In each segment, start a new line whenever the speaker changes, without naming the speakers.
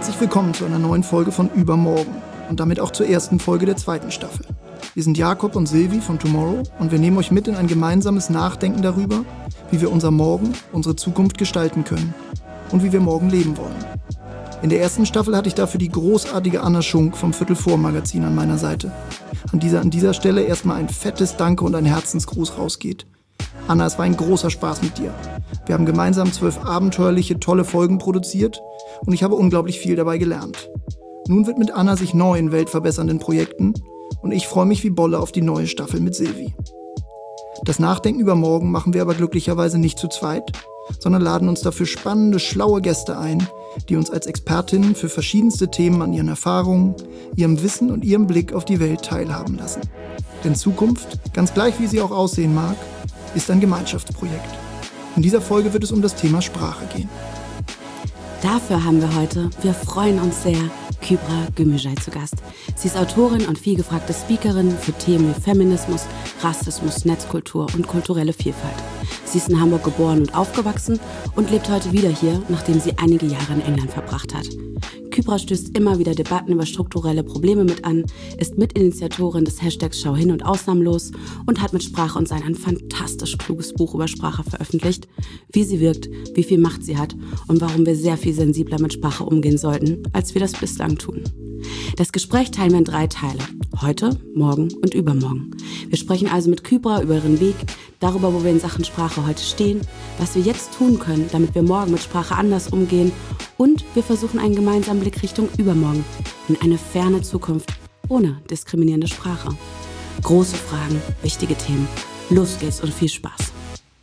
Herzlich willkommen zu einer neuen Folge von Übermorgen und damit auch zur ersten Folge der zweiten Staffel. Wir sind Jakob und Silvi von Tomorrow und wir nehmen euch mit in ein gemeinsames Nachdenken darüber, wie wir unser Morgen, unsere Zukunft gestalten können und wie wir morgen leben wollen. In der ersten Staffel hatte ich dafür die großartige Anna Schunk vom Viertel-Vor-Magazin an meiner Seite. An dieser Stelle erstmal ein fettes Danke und ein Herzensgruß rausgeht. Anna, es war ein großer Spaß mit dir. Wir haben gemeinsam 12 abenteuerliche, tolle Folgen produziert und ich habe unglaublich viel dabei gelernt. Nun widmet Anna sich neuen, weltverbessernden Projekten und ich freue mich wie Bolle auf die neue Staffel mit Silvi. Das Nachdenken über morgen machen wir aber glücklicherweise nicht zu zweit, sondern laden uns dafür spannende, schlaue Gäste ein, die uns als Expertinnen für verschiedenste Themen an ihren Erfahrungen, ihrem Wissen und ihrem Blick auf die Welt teilhaben lassen. Denn Zukunft, ganz gleich wie sie auch aussehen mag, ist ein Gemeinschaftsprojekt. In dieser Folge wird es um das Thema Sprache gehen.
Dafür haben wir freuen uns sehr, Kübra Gümüşay zu Gast. Sie ist Autorin und vielgefragte Speakerin für Themen wie Feminismus, Rassismus, Netzkultur und kulturelle Vielfalt. Sie ist in Hamburg geboren und aufgewachsen und lebt heute wieder hier, nachdem sie einige Jahre in England verbracht hat. Kübra stößt immer wieder Debatten über strukturelle Probleme mit an, ist Mitinitiatorin des Hashtags Schau hin und Ausnahmlos und hat mit Sprache und Sein ein fantastisch kluges Buch über Sprache veröffentlicht, wie sie wirkt, wie viel Macht sie hat und warum wir sehr viel sensibler mit Sprache umgehen sollten, als wir das bislang tun. Das Gespräch teilen wir in 3 Teile. Heute, morgen und übermorgen. Wir sprechen also mit Kübra über ihren Weg, darüber, wo wir in Sachen Sprache heute stehen, was wir jetzt tun können, damit wir morgen mit Sprache anders umgehen und wir versuchen einen gemeinsamen Blick Richtung Übermorgen, in eine ferne Zukunft ohne diskriminierende Sprache. Große Fragen, wichtige Themen. Los geht's und viel Spaß.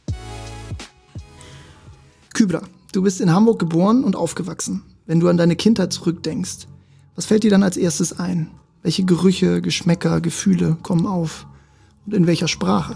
Kübra, du bist in Hamburg geboren und aufgewachsen. Wenn du an deine Kindheit zurückdenkst, was fällt dir dann als erstes ein? Welche Gerüche, Geschmäcker, Gefühle kommen auf? Und in welcher Sprache?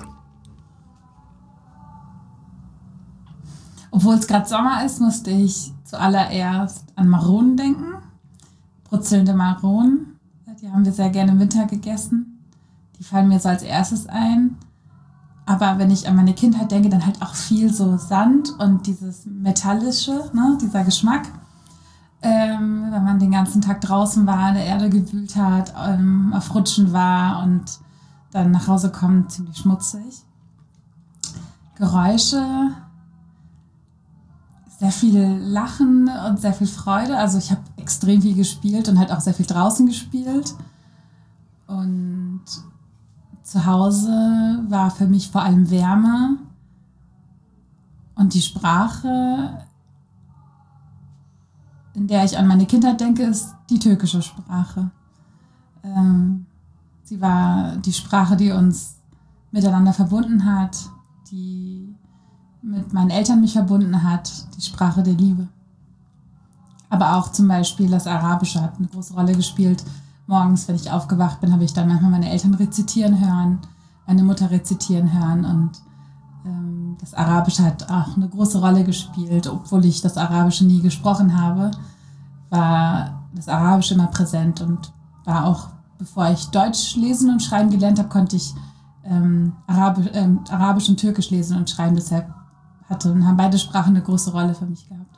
Obwohl es gerade Sommer ist, musste ich zuallererst an Maronen denken. Brutzelnde Maronen. Die haben wir sehr gerne im Winter gegessen. Die fallen mir so als erstes ein. Aber wenn ich an meine Kindheit denke, dann halt auch viel so Sand und dieses Metallische, ne, dieser Geschmack. Wenn man den ganzen Tag draußen war, in der Erde gewühlt hat, auf Rutschen war und dann nach Hause kommt, ziemlich schmutzig. Geräusche, sehr viel Lachen und sehr viel Freude. Also ich habe extrem viel gespielt und halt auch sehr viel draußen gespielt. Und zu Hause war für mich vor allem Wärme und die Sprache, in der ich an meine Kindheit denke, ist die türkische Sprache. Sie war die Sprache, die uns miteinander verbunden hat, die mit meinen Eltern mich verbunden hat, die Sprache der Liebe. Aber auch zum Beispiel das Arabische hat eine große Rolle gespielt. Morgens, wenn ich aufgewacht bin, habe ich dann manchmal meine Eltern rezitieren hören, meine Mutter rezitieren hören und das Arabische hat auch eine große Rolle gespielt. Obwohl ich das Arabische nie gesprochen habe, war das Arabische immer präsent und war auch, bevor ich Deutsch lesen und schreiben gelernt habe, konnte ich Arabisch und Türkisch lesen und schreiben. Deshalb haben beide Sprachen eine große Rolle für mich gehabt.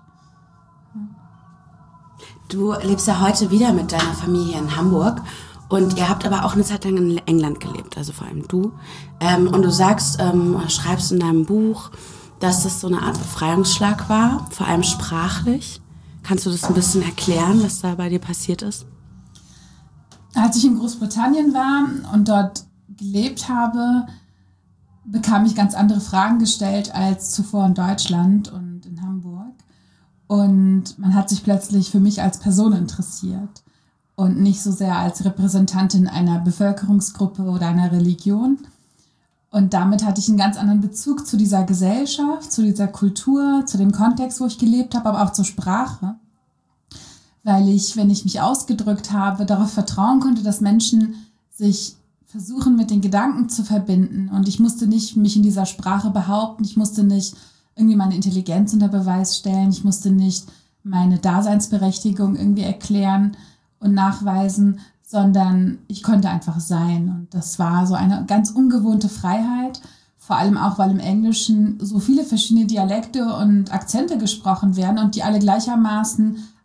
Du lebst ja heute wieder mit deiner Familie in Hamburg und ihr habt aber auch eine Zeit lang in England gelebt, also vor allem du. Und du sagst, schreibst in deinem Buch, dass das so eine Art Befreiungsschlag war, vor allem sprachlich. Kannst du das ein bisschen erklären, was da bei dir passiert ist?
Als ich in Großbritannien war und dort gelebt habe, bekam ich ganz andere Fragen gestellt als zuvor in Deutschland und in Hamburg. Und man hat sich plötzlich für mich als Person interessiert und nicht so sehr als Repräsentantin einer Bevölkerungsgruppe oder einer Religion. Und damit hatte ich einen ganz anderen Bezug zu dieser Gesellschaft, zu dieser Kultur, zu dem Kontext, wo ich gelebt habe, aber auch zur Sprache. Weil ich, wenn ich mich ausgedrückt habe, darauf vertrauen konnte, dass Menschen sich versuchen, mit den Gedanken zu verbinden. Und ich musste nicht mich in dieser Sprache behaupten, ich musste nicht irgendwie meine Intelligenz unter Beweis stellen. Ich musste nicht meine Daseinsberechtigung irgendwie erklären und nachweisen, sondern ich konnte einfach sein. Und das war so eine ganz ungewohnte Freiheit, vor allem auch, weil im Englischen so viele verschiedene Dialekte und Akzente gesprochen werden und die alle gleichermaßen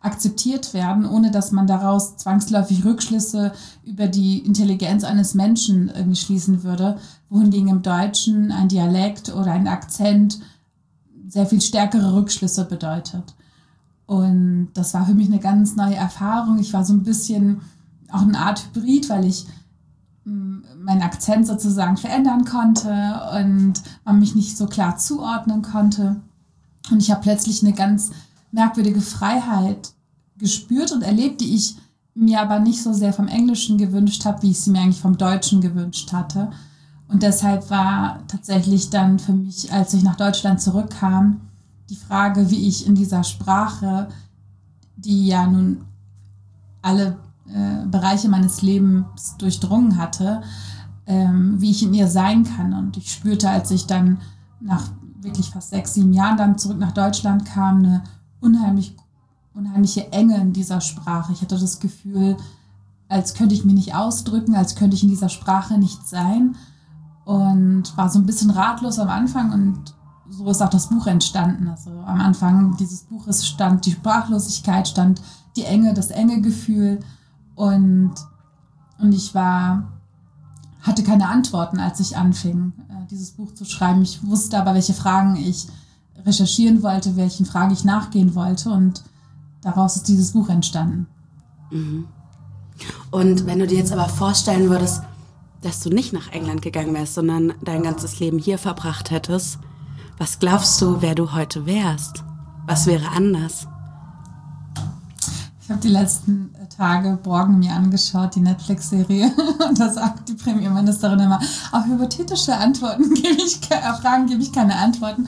akzeptiert werden, ohne dass man daraus zwangsläufig Rückschlüsse über die Intelligenz eines Menschen irgendwie schließen würde, wohingegen im Deutschen ein Dialekt oder ein Akzent sehr viel stärkere Rückschlüsse bedeutet. Und das war für mich eine ganz neue Erfahrung. Ich war so ein bisschen auch eine Art Hybrid, weil ich meinen Akzent sozusagen verändern konnte und man mich nicht so klar zuordnen konnte. Und ich habe plötzlich eine ganz merkwürdige Freiheit gespürt und erlebt, die ich mir aber nicht so sehr vom Englischen gewünscht habe, wie ich sie mir eigentlich vom Deutschen gewünscht hatte. Und deshalb war tatsächlich dann für mich, als ich nach Deutschland zurückkam, die Frage, wie ich in dieser Sprache, die ja nun alle Bereiche meines Lebens durchdrungen hatte, wie ich in ihr sein kann. Und ich spürte, als ich dann nach wirklich fast 6, 7 Jahren dann zurück nach Deutschland kam, eine unheimliche Enge in dieser Sprache. Ich hatte das Gefühl, als könnte ich mich nicht ausdrücken, als könnte ich in dieser Sprache nicht sein und war so ein bisschen ratlos am Anfang und so ist auch das Buch entstanden. Also am Anfang dieses Buches stand die Sprachlosigkeit, stand die Enge, das enge Gefühl und ich hatte keine Antworten, als ich anfing, dieses Buch zu schreiben. Ich wusste aber, welche Fragen ich recherchieren wollte, welchen Fragen ich nachgehen wollte und daraus ist dieses Buch entstanden.
Mhm. Und wenn du dir jetzt aber vorstellen würdest, dass du nicht nach England gegangen wärst, sondern dein ganzes Leben hier verbracht hättest, was glaubst du, wer du heute wärst? Was wäre anders?
Ich habe die letzten Tage Borgen mir angeschaut, die Netflix-Serie. Und da sagt die Premierministerin immer, auf hypothetische Fragen gebe ich keine Antworten.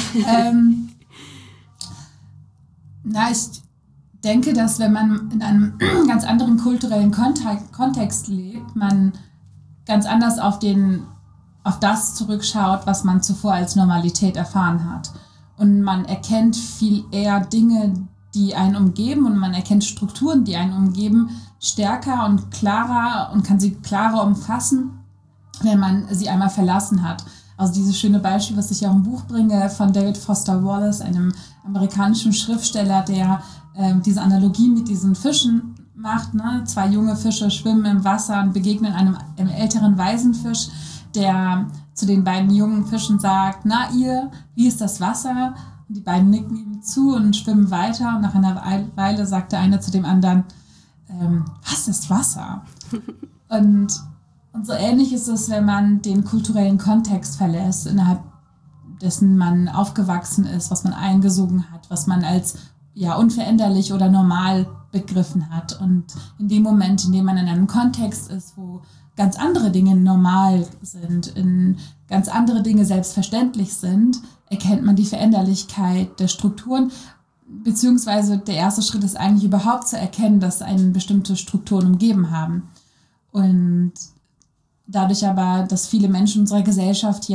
Ich denke, dass wenn man in einem ganz anderen kulturellen Kontext lebt, man ganz anders auf das zurückschaut, was man zuvor als Normalität erfahren hat. Und man erkennt viel eher Dinge, die einen umgeben und man erkennt Strukturen, die einen umgeben, stärker und klarer und kann sie klarer umfassen, wenn man sie einmal verlassen hat. Also dieses schöne Beispiel, was ich auch im Buch bringe, von David Foster Wallace, einem amerikanischen Schriftsteller, der diese Analogie mit diesen Fischen macht. Ne? 2 junge Fische schwimmen im Wasser und begegnen einem älteren Waisenfisch, der zu den beiden jungen Fischen sagt, na ihr, wie ist das Wasser? Und die beiden nicken ihm zu und schwimmen weiter. Und nach einer Weile sagt der eine zu dem anderen, was ist Wasser? Und so ähnlich ist es, wenn man den kulturellen Kontext verlässt, innerhalb dessen man aufgewachsen ist, was man eingesogen hat, was man als unveränderlich oder normal begriffen hat. Und in dem Moment, in dem man in einem Kontext ist, wo ganz andere Dinge normal sind, in ganz andere Dinge selbstverständlich sind, erkennt man die Veränderlichkeit der Strukturen, beziehungsweise der erste Schritt ist eigentlich überhaupt zu erkennen, dass einen bestimmte Strukturen umgeben haben. Und dadurch aber, dass viele Menschen unserer Gesellschaft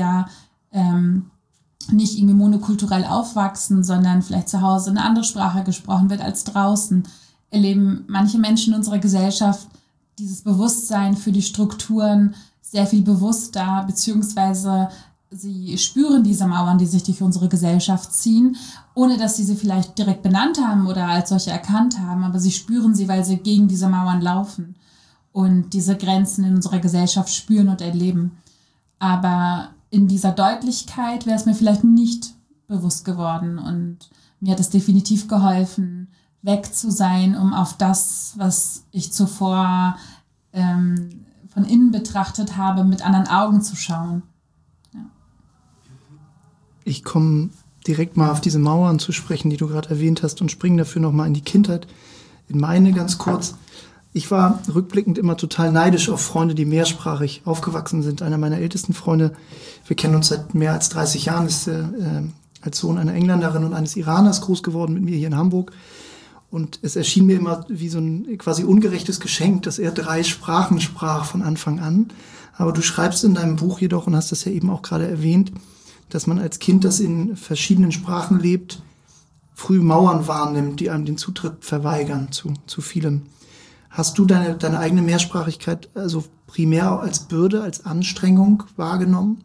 nicht irgendwie monokulturell aufwachsen, sondern vielleicht zu Hause eine andere Sprache gesprochen wird als draußen, erleben manche Menschen in unserer Gesellschaft dieses Bewusstsein für die Strukturen sehr viel bewusster, beziehungsweise sie spüren diese Mauern, die sich durch unsere Gesellschaft ziehen, ohne dass sie vielleicht direkt benannt haben oder als solche erkannt haben, aber sie spüren sie, weil sie gegen diese Mauern laufen und diese Grenzen in unserer Gesellschaft spüren und erleben. Aber in dieser Deutlichkeit wäre es mir vielleicht nicht bewusst geworden und mir hat es definitiv geholfen, weg zu sein, um auf das, was ich zuvor von innen betrachtet habe, mit anderen Augen zu schauen. Ja.
Ich komme direkt mal auf diese Mauern zu sprechen, die du gerade erwähnt hast und springe dafür nochmal in die Kindheit, in meine ganz kurz. Ich war rückblickend immer total neidisch auf Freunde, die mehrsprachig aufgewachsen sind. Einer meiner ältesten Freunde, wir kennen uns seit mehr als 30 Jahren, ist als Sohn einer Engländerin und eines Iraners groß geworden mit mir hier in Hamburg. Und es erschien mir immer wie so ein quasi ungerechtes Geschenk, dass er 3 Sprachen sprach von Anfang an. Aber du schreibst in deinem Buch jedoch, und hast das ja eben auch gerade erwähnt, dass man als Kind, das in verschiedenen Sprachen lebt, früh Mauern wahrnimmt, die einem den Zutritt verweigern zu vielem. Hast du deine eigene Mehrsprachigkeit also primär als Bürde, als Anstrengung wahrgenommen?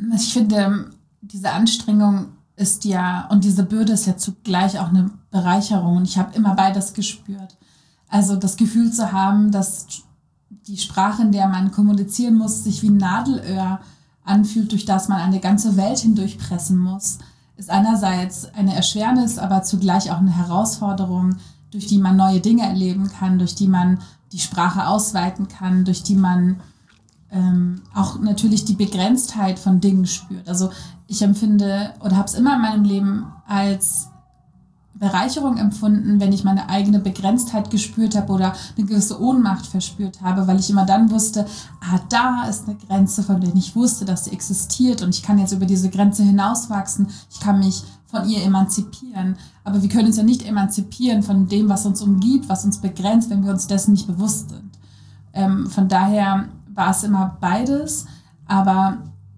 Ich finde, diese Anstrengung ist ja, und diese Bürde ist ja zugleich auch eine Bereicherung. Und ich habe immer beides gespürt. Also das Gefühl zu haben, dass die Sprache, in der man kommunizieren muss, sich wie ein Nadelöhr anfühlt, durch das man eine ganze Welt hindurchpressen muss, ist einerseits eine Erschwernis, aber zugleich auch eine Herausforderung, durch die man neue Dinge erleben kann, durch die man die Sprache ausweiten kann, durch die man auch natürlich die Begrenztheit von Dingen spürt. Also ich empfinde oder habe es immer in meinem Leben als Bereicherung empfunden, wenn ich meine eigene Begrenztheit gespürt habe oder eine gewisse Ohnmacht verspürt habe, weil ich immer dann wusste, da ist eine Grenze, von der ich wusste, dass sie existiert und ich kann jetzt über diese Grenze hinauswachsen, ich kann mich von ihr emanzipieren. Aber wir können uns ja nicht emanzipieren von dem, was uns umgibt, was uns begrenzt, wenn wir uns dessen nicht bewusst sind. Von daher war es immer beides, aber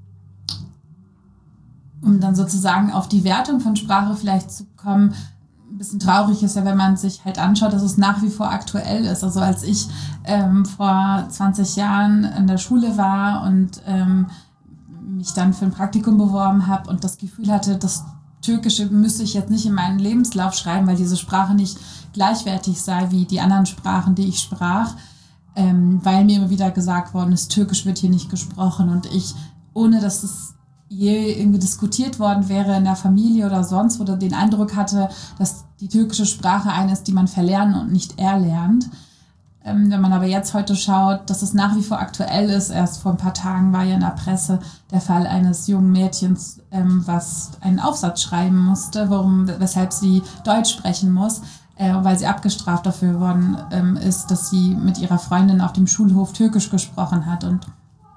um dann sozusagen auf die Wertung von Sprache vielleicht zu kommen, ein bisschen traurig ist ja, wenn man sich halt anschaut, dass es nach wie vor aktuell ist. Also als ich vor 20 Jahren in der Schule war und mich dann für ein Praktikum beworben habe und das Gefühl hatte, das Türkische müsste ich jetzt nicht in meinen Lebenslauf schreiben, weil diese Sprache nicht gleichwertig sei wie die anderen Sprachen, die ich sprach, weil mir immer wieder gesagt worden ist, Türkisch wird hier nicht gesprochen und ich, ohne dass es je irgendwie diskutiert worden wäre in der Familie oder sonst, wo den Eindruck hatte, dass die türkische Sprache eine ist, die man verlernen und nicht erlernt. Wenn man aber jetzt heute schaut, dass es nach wie vor aktuell ist, erst vor ein paar Tagen war ja in der Presse der Fall eines jungen Mädchens, was einen Aufsatz schreiben musste, weshalb sie Deutsch sprechen muss, weil sie abgestraft dafür worden ist, dass sie mit ihrer Freundin auf dem Schulhof Türkisch gesprochen hat. Und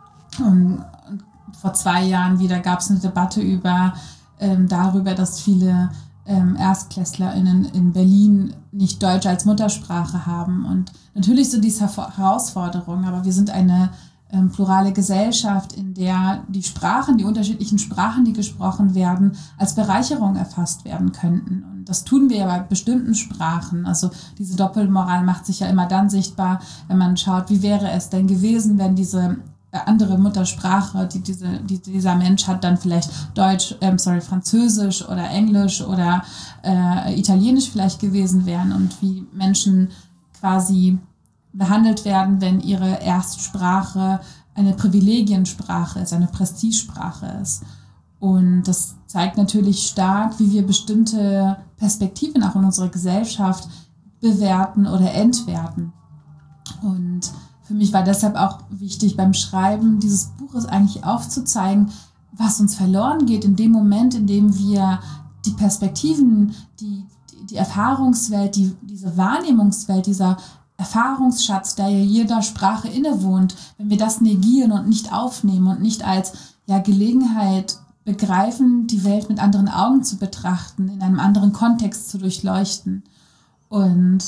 vor 2 Jahren wieder gab es eine Debatte darüber, dass viele ErstklässlerInnen in Berlin nicht Deutsch als Muttersprache haben. Und natürlich sind dies Herausforderungen, aber wir sind eine plurale Gesellschaft, in der die unterschiedlichen Sprachen, die gesprochen werden, als Bereicherung erfasst werden könnten. Und das tun wir ja bei bestimmten Sprachen. Also diese Doppelmoral macht sich ja immer dann sichtbar, wenn man schaut, wie wäre es denn gewesen, wenn diese andere Muttersprache, die dieser Mensch hat, dann vielleicht Französisch oder Englisch oder Italienisch vielleicht gewesen wären und wie Menschen quasi behandelt werden, wenn ihre Erstsprache eine Privilegiensprache ist, eine Prestigesprache ist. Und das zeigt natürlich stark, wie wir bestimmte Perspektiven auch in unserer Gesellschaft bewerten oder entwerten. Und für mich war deshalb auch wichtig beim Schreiben dieses Buches eigentlich aufzuzeigen, was uns verloren geht in dem Moment, in dem wir die Perspektiven, die Erfahrungswelt, diese Wahrnehmungswelt, dieser Erfahrungsschatz, der ja jeder Sprache innewohnt, wenn wir das negieren und nicht aufnehmen und nicht als Gelegenheit begreifen, die Welt mit anderen Augen zu betrachten, in einem anderen Kontext zu durchleuchten. Und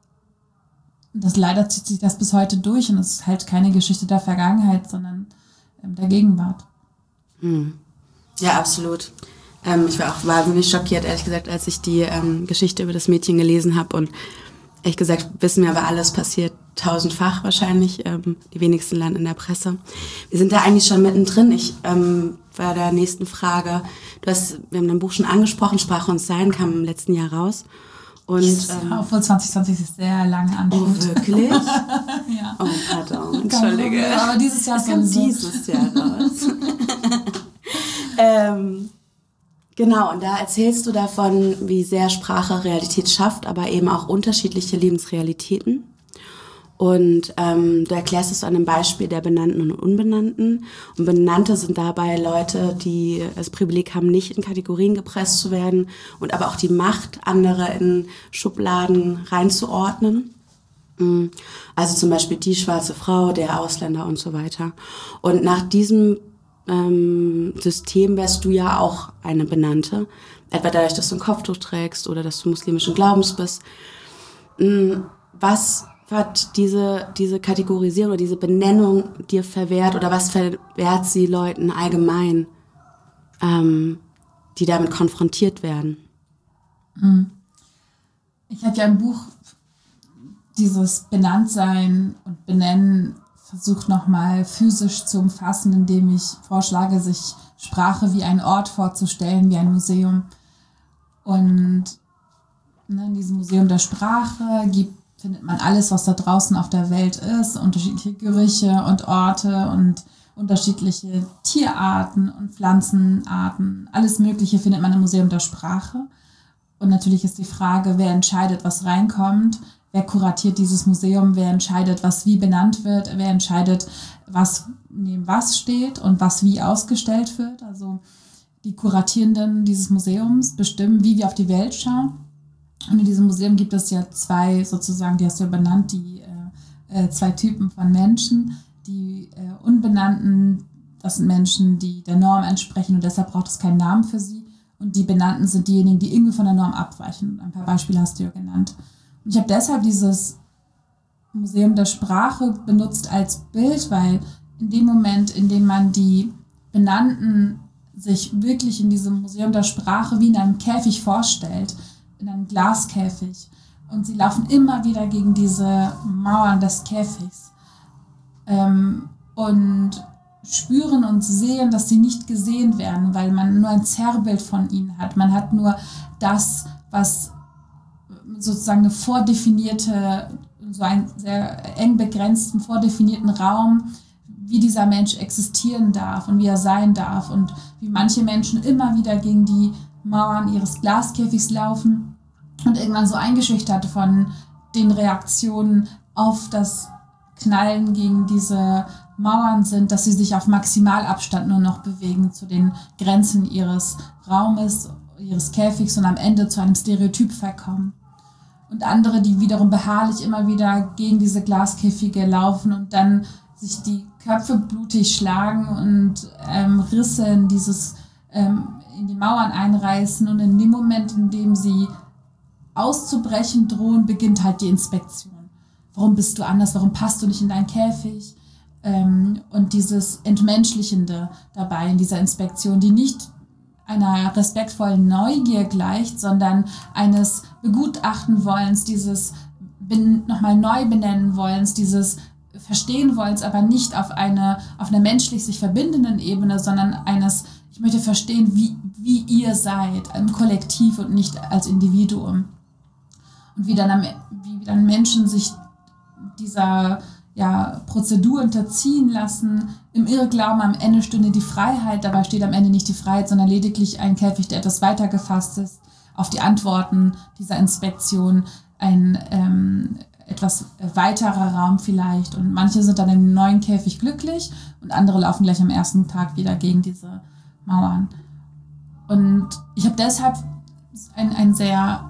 das leider zieht sich das bis heute durch und es ist halt keine Geschichte der Vergangenheit, sondern der Gegenwart.
Ja, absolut. Ich war auch wahnsinnig schockiert, ehrlich gesagt, als ich die Geschichte über das Mädchen gelesen habe und ehrlich gesagt wissen wir aber, alles passiert tausendfach wahrscheinlich. Die wenigsten landen in der Presse. Wir sind da eigentlich schon mittendrin. Ich bei der nächsten Frage. Wir haben dein Buch schon angesprochen, Sprache und Sein kam im letzten Jahr raus. Und,
obwohl 2020 ist sehr lange anfühlt.
Oh, wirklich?
Ja.
Oh, pardon, entschuldige.
Aber dieses Jahr
sowieso. Dieses Jahr raus. Genau, und da erzählst du davon, wie sehr Sprache Realität schafft, aber eben auch unterschiedliche Lebensrealitäten. Und du erklärst es an einem Beispiel der Benannten und Unbenannten. Und Benannte sind dabei Leute, die das Privileg haben, nicht in Kategorien gepresst zu werden und aber auch die Macht, andere in Schubladen reinzuordnen. Also zum Beispiel die schwarze Frau, der Ausländer und so weiter. Und nach diesem System wärst du ja auch eine Benannte. Etwa dadurch, dass du ein Kopftuch trägst oder dass du muslimischen Glaubens bist. Was hat diese Kategorisierung oder diese Benennung dir verwehrt oder was verwehrt sie Leuten allgemein, die damit konfrontiert werden?
Ich habe ja im Buch dieses Benanntsein und Benennen versucht nochmal physisch zu umfassen, indem ich vorschlage, sich Sprache wie einen Ort vorzustellen, wie ein Museum. Und in diesem Museum der Sprache findet man alles, was da draußen auf der Welt ist, unterschiedliche Gerüche und Orte und unterschiedliche Tierarten und Pflanzenarten. Alles Mögliche findet man im Museum der Sprache. Und natürlich ist die Frage, wer entscheidet, was reinkommt, wer kuratiert dieses Museum, wer entscheidet, was wie benannt wird, wer entscheidet, was neben was steht und was wie ausgestellt wird. Also die Kuratierenden dieses Museums bestimmen, wie wir auf die Welt schauen. Und in diesem Museum gibt es ja zwei, sozusagen, die hast du ja benannt, die zwei Typen von Menschen. Die Unbenannten, das sind Menschen, die der Norm entsprechen und deshalb braucht es keinen Namen für sie. Und die Benannten sind diejenigen, die irgendwie von der Norm abweichen. Ein paar Beispiele hast du ja genannt. Und ich habe deshalb dieses Museum der Sprache benutzt als Bild, weil in dem Moment, in dem man die Benannten sich wirklich in diesem Museum der Sprache wie in einem Käfig vorstellt, in einem Glaskäfig, und sie laufen immer wieder gegen diese Mauern des Käfigs und spüren und sehen, dass sie nicht gesehen werden, weil man nur ein Zerrbild von ihnen hat. Man hat nur das, was sozusagen eine vordefinierte, so einen sehr eng begrenzten, vordefinierten Raum, wie dieser Mensch existieren darf und wie er sein darf und wie manche Menschen immer wieder gegen die Mauern ihres Glaskäfigs laufen und irgendwann so eingeschüchtert von den Reaktionen auf das Knallen gegen diese Mauern sind, dass sie sich auf Maximalabstand nur noch bewegen zu den Grenzen ihres Raumes, ihres Käfigs und am Ende zu einem Stereotyp verkommen. Und andere, die wiederum beharrlich immer wieder gegen diese Glaskäfige laufen und dann sich die Köpfe blutig schlagen und Risse in die Mauern einreißen. Und in dem Moment, in dem sie auszubrechen drohen, beginnt halt die Inspektion. Warum bist du anders? Warum passt du nicht in deinen Käfig? Und dieses Entmenschlichende dabei in dieser Inspektion, die nicht einer respektvollen Neugier gleicht, sondern eines Begutachten wollens, dieses nochmal neu benennen wollens, dieses Verstehen wollens, aber nicht auf einer menschlich sich verbindenden Ebene, sondern ich möchte verstehen, wie ihr seid, im Kollektiv und nicht als Individuum. Und wie dann Menschen sich dieser Prozedur unterziehen lassen, im Irrglauben, am Ende stünde die Freiheit, dabei steht am Ende nicht die Freiheit, sondern lediglich ein Käfig, der etwas weiter gefasst ist, auf die Antworten dieser Inspektion, ein etwas weiterer Raum vielleicht. Und manche sind dann im neuen Käfig glücklich und andere laufen gleich am ersten Tag wieder gegen diese Mauern. Und ich habe deshalb ein sehr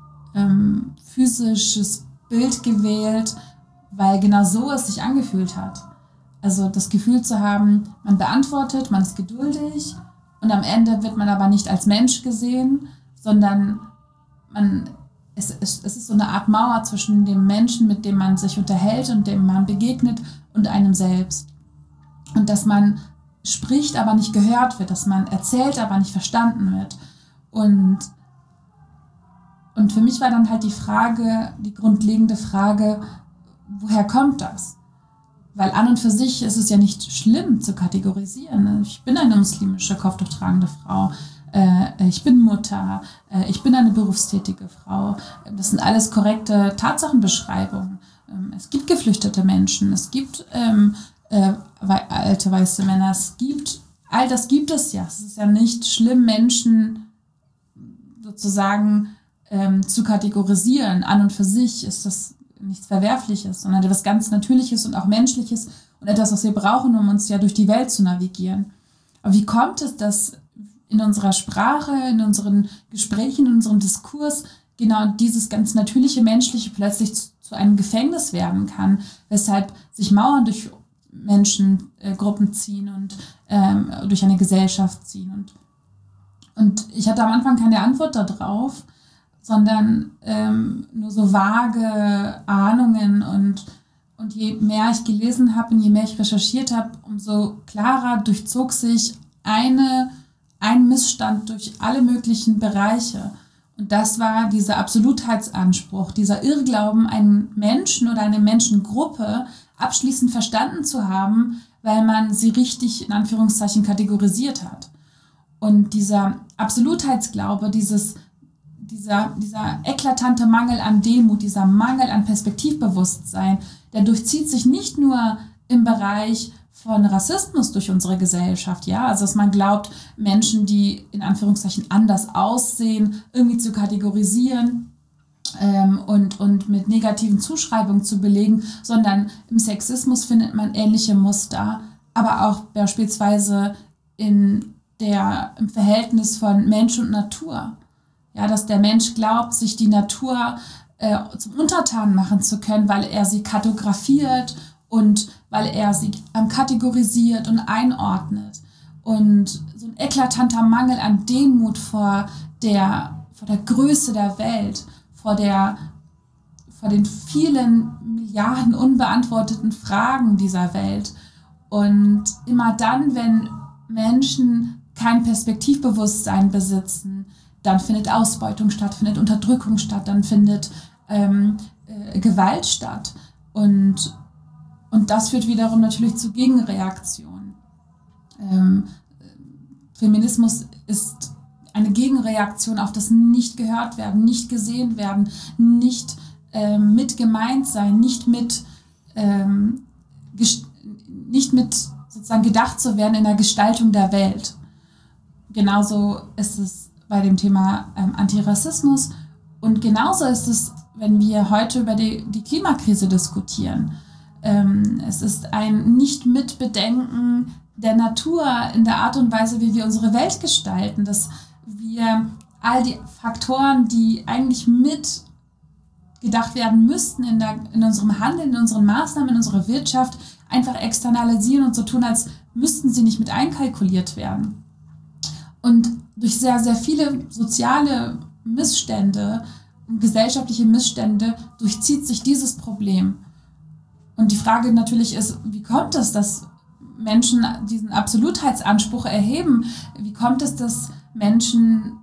physisches Bild gewählt, weil genau so es sich angefühlt hat. Also das Gefühl zu haben, man beantwortet, man ist geduldig und am Ende wird man aber nicht als Mensch gesehen, sondern es ist so eine Art Mauer zwischen dem Menschen, mit dem man sich unterhält und dem man begegnet, und einem selbst. Und dass man spricht, aber nicht gehört wird, dass man erzählt, aber nicht verstanden wird. Und für mich war dann halt die grundlegende Frage, woher kommt das? Weil an und für sich ist es ja nicht schlimm zu kategorisieren. Ich bin eine muslimische, kopftuchtragende Frau. Ich bin Mutter. Ich bin eine berufstätige Frau. Das sind alles korrekte Tatsachenbeschreibungen. Es gibt geflüchtete Menschen. Es gibt alte weiße Männer. All das gibt es ja. Es ist ja nicht schlimm, Menschen sozusagen zu kategorisieren. An und für sich ist das nichts Verwerfliches, sondern etwas ganz Natürliches und auch Menschliches und etwas, was wir brauchen, um uns ja durch die Welt zu navigieren. Aber wie kommt es, dass in unserer Sprache, in unseren Gesprächen, in unserem Diskurs genau dieses ganz natürliche Menschliche plötzlich zu einem Gefängnis werden kann, weshalb sich Mauern durch Menschengruppen ziehen und durch eine Gesellschaft ziehen. Und ich hatte am Anfang keine Antwort darauf, sondern nur so vage Ahnungen. Und je mehr ich gelesen habe und je mehr ich recherchiert habe, umso klarer durchzog sich ein Missstand durch alle möglichen Bereiche. Und das war dieser Absolutheitsanspruch, dieser Irrglauben, einen Menschen oder eine Menschengruppe abschließend verstanden zu haben, weil man sie richtig in Anführungszeichen kategorisiert hat. Und dieser Absolutheitsglaube, dieser eklatante Mangel an Demut, dieser Mangel an Perspektivbewusstsein, der durchzieht sich nicht nur im Bereich von Rassismus durch unsere Gesellschaft, ja, also dass man glaubt, Menschen, die in Anführungszeichen anders aussehen, irgendwie zu kategorisieren und mit negativen Zuschreibungen zu belegen, sondern im Sexismus findet man ähnliche Muster, aber auch beispielsweise im Verhältnis von Mensch und Natur. Ja, dass der Mensch glaubt, sich die Natur zum Untertan machen zu können, weil er sie kartografiert und weil er sie kategorisiert und einordnet. Und so ein eklatanter Mangel an Demut vor der Größe der Welt, vor den vielen Milliarden unbeantworteten Fragen dieser Welt. Und immer dann, wenn Menschen kein Perspektivbewusstsein besitzen, dann findet Ausbeutung statt, findet Unterdrückung statt, dann findet Gewalt statt. Und das führt wiederum natürlich zu Gegenreaktionen. Feminismus ist eine Gegenreaktion auf das nicht gehört werden, nicht gesehen werden, nicht mit gemeint sein, nicht mit sozusagen gedacht zu werden in der Gestaltung der Welt. Genauso ist es bei dem Thema Antirassismus und genauso ist es, wenn wir heute über die Klimakrise diskutieren. Es ist ein Nicht-Mitbedenken der Natur in der Art und Weise, wie wir unsere Welt gestalten, dass wir all die Faktoren, die eigentlich mit gedacht werden müssten in unserem Handeln, in unseren Maßnahmen, in unserer Wirtschaft, einfach externalisieren und so tun, als müssten sie nicht mit einkalkuliert werden. Und durch sehr, sehr viele soziale Missstände, gesellschaftliche Missstände durchzieht sich dieses Problem. Und die Frage natürlich ist, wie kommt es, dass Menschen diesen Absolutheitsanspruch erheben? Wie kommt es, dass Menschen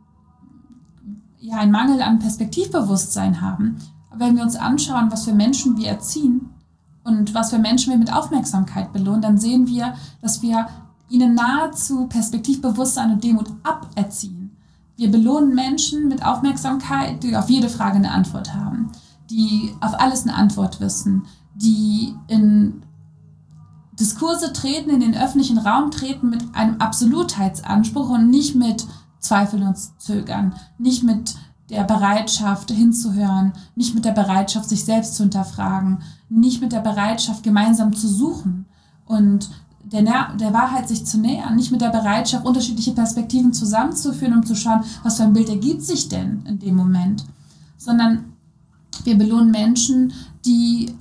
einen Mangel an Perspektivbewusstsein haben? Aber wenn wir uns anschauen, was für Menschen wir erziehen und was für Menschen wir mit Aufmerksamkeit belohnen, dann sehen wir, dass wir ihnen nahezu Perspektivbewusstsein und Demut aberziehen. Wir belohnen Menschen mit Aufmerksamkeit, die auf jede Frage eine Antwort haben, die auf alles eine Antwort wissen, die in Diskurse treten, in den öffentlichen Raum treten mit einem Absolutheitsanspruch und nicht mit Zweifeln und Zögern, nicht mit der Bereitschaft hinzuhören, nicht mit der Bereitschaft, sich selbst zu hinterfragen, nicht mit der Bereitschaft, gemeinsam zu suchen und der Wahrheit sich zu nähern, nicht mit der Bereitschaft, unterschiedliche Perspektiven zusammenzuführen, um zu schauen, was für ein Bild ergibt sich denn in dem Moment, sondern wir belohnen Menschen, die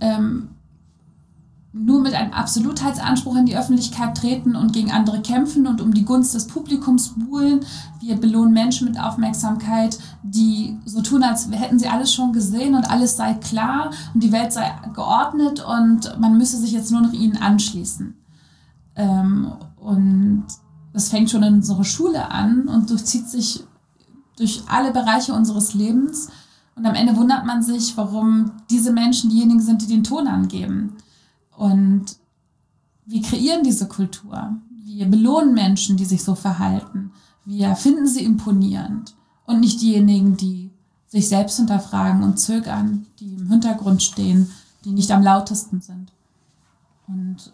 nur mit einem Absolutheitsanspruch in die Öffentlichkeit treten und gegen andere kämpfen und um die Gunst des Publikums buhlen. Wir belohnen Menschen mit Aufmerksamkeit, die so tun, als hätten sie alles schon gesehen und alles sei klar und die Welt sei geordnet und man müsse sich jetzt nur noch ihnen anschließen. Und das fängt schon in unserer Schule an und durchzieht sich durch alle Bereiche unseres Lebens. Und am Ende wundert man sich, warum diese Menschen diejenigen sind, die den Ton angeben. Und wir kreieren diese Kultur. Wir belohnen Menschen, die sich so verhalten. Wir finden sie imponierend. Und nicht diejenigen, die sich selbst hinterfragen und zögern, die im Hintergrund stehen, die nicht am lautesten sind. Und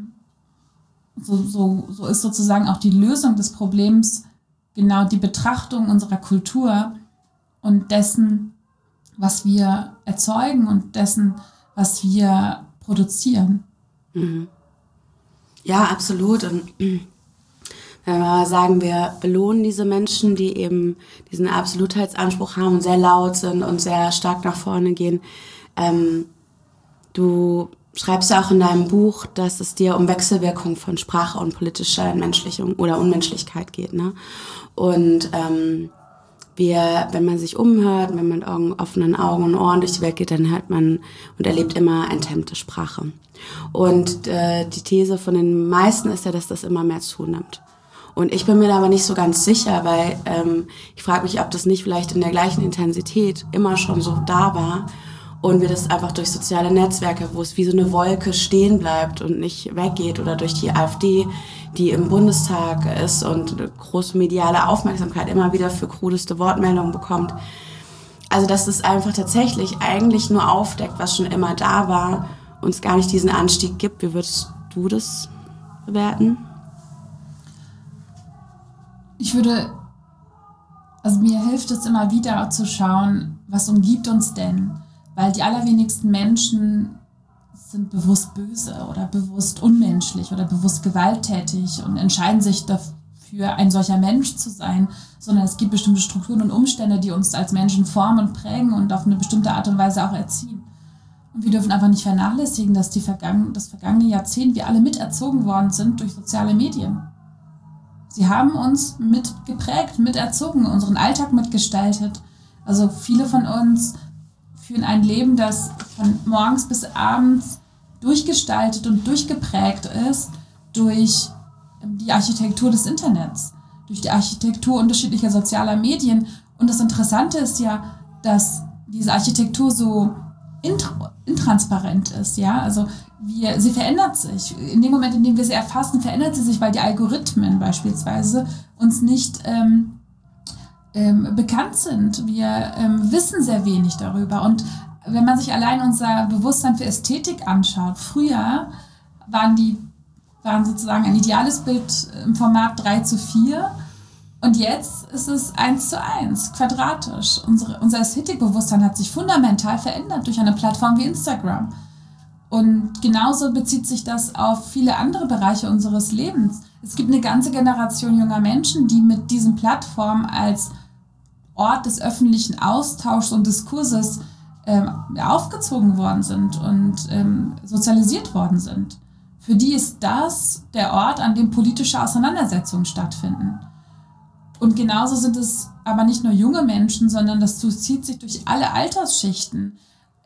so ist sozusagen auch die Lösung des Problems genau die Betrachtung unserer Kultur und dessen, was wir erzeugen und dessen, was wir produzieren.
Mhm. Ja, absolut. Und wenn wir sagen, wir belohnen diese Menschen, die eben diesen Absolutheitsanspruch haben und sehr laut sind und sehr stark nach vorne gehen. Du schreibst ja auch in deinem Buch, dass es dir um Wechselwirkung von Sprache und politischer Entmenschlichung oder Unmenschlichkeit geht, ne? Und wenn man sich umhört, wenn man mit offenen Augen und Ohren durch die Welt geht, dann hört man und erlebt immer enthemmte Sprache. Und die These von den meisten ist ja, dass das immer mehr zunimmt. Und ich bin mir da aber nicht so ganz sicher, weil ich frage mich, ob das nicht vielleicht in der gleichen Intensität immer schon so da war Und wir das einfach durch soziale Netzwerke, wo es wie so eine Wolke stehen bleibt und nicht weggeht, oder durch die AfD, die im Bundestag ist und eine große mediale Aufmerksamkeit immer wieder für krudeste Wortmeldungen bekommt. Also dass es einfach tatsächlich eigentlich nur aufdeckt, was schon immer da war und es gar nicht diesen Anstieg gibt. Wie würdest du das bewerten?
Mir hilft es immer wieder zu schauen, was umgibt uns denn? Weil die allerwenigsten Menschen sind bewusst böse oder bewusst unmenschlich oder bewusst gewalttätig und entscheiden sich dafür, ein solcher Mensch zu sein, sondern es gibt bestimmte Strukturen und Umstände, die uns als Menschen formen und prägen und auf eine bestimmte Art und Weise auch erziehen. Und wir dürfen einfach nicht vernachlässigen, dass das vergangene Jahrzehnt wir alle miterzogen worden sind durch soziale Medien. Sie haben uns mitgeprägt, miterzogen, unseren Alltag mitgestaltet. Also viele von uns führen ein Leben, das von morgens bis abends durchgestaltet und durchgeprägt ist durch die Architektur des Internets, durch die Architektur unterschiedlicher sozialer Medien. Und das Interessante ist ja, dass diese Architektur so intransparent ist. Ja? Also sie verändert sich. In dem Moment, in dem wir sie erfassen, verändert sie sich, weil die Algorithmen beispielsweise uns nicht bekannt sind. Wir wissen sehr wenig darüber. Und wenn man sich allein unser Bewusstsein für Ästhetik anschaut, früher waren sozusagen ein ideales Bild im Format 3:4 und jetzt ist es 1:1, quadratisch. Unser Ästhetikbewusstsein hat sich fundamental verändert durch eine Plattform wie Instagram. Und genauso bezieht sich das auf viele andere Bereiche unseres Lebens. Es gibt eine ganze Generation junger Menschen, die mit diesen Plattformen als Ort des öffentlichen Austauschs und Diskurses aufgezogen worden sind und sozialisiert worden sind. Für die ist das der Ort, an dem politische Auseinandersetzungen stattfinden. Und genauso sind es aber nicht nur junge Menschen, sondern das zieht sich durch alle Altersschichten.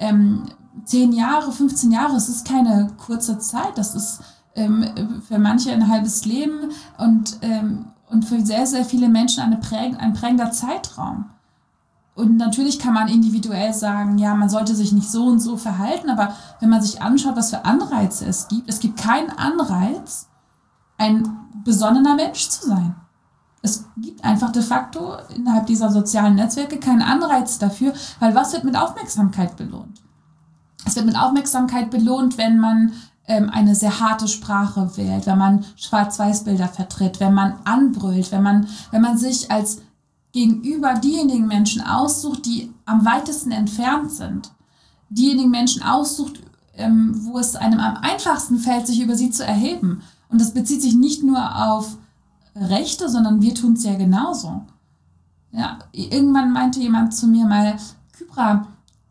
10 Jahre, 15 Jahre, es ist keine kurze Zeit, das ist für manche ein halbes Leben und für sehr, sehr viele Menschen ein prägender Zeitraum. Und natürlich kann man individuell sagen, ja, man sollte sich nicht so und so verhalten, aber wenn man sich anschaut, was für Anreize es gibt keinen Anreiz, ein besonnener Mensch zu sein. Es gibt einfach de facto innerhalb dieser sozialen Netzwerke keinen Anreiz dafür, weil was wird mit Aufmerksamkeit belohnt? Es wird mit Aufmerksamkeit belohnt, wenn man eine sehr harte Sprache wählt, wenn man Schwarz-Weiß-Bilder vertritt, wenn man anbrüllt, wenn man sich als gegenüber diejenigen Menschen aussucht, die am weitesten entfernt sind. Diejenigen Menschen aussucht, wo es einem am einfachsten fällt, sich über sie zu erheben. Und das bezieht sich nicht nur auf Rechte, sondern wir tun es ja genauso. Ja, irgendwann meinte jemand zu mir mal, Kybra,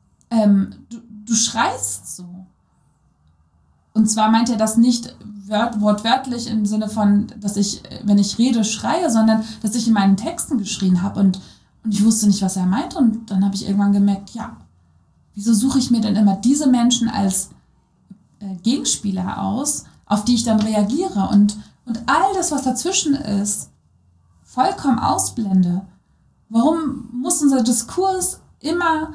du schreist so. Und zwar meint er das nicht wortwörtlich im Sinne von, dass ich, wenn ich rede, schreie, sondern dass ich in meinen Texten geschrien habe. Und ich wusste nicht, was er meinte. Und dann habe ich irgendwann gemerkt, ja, wieso suche ich mir denn immer diese Menschen als Gegenspieler aus, auf die ich dann reagiere und all das, was dazwischen ist, vollkommen ausblende? Warum muss unser Diskurs immer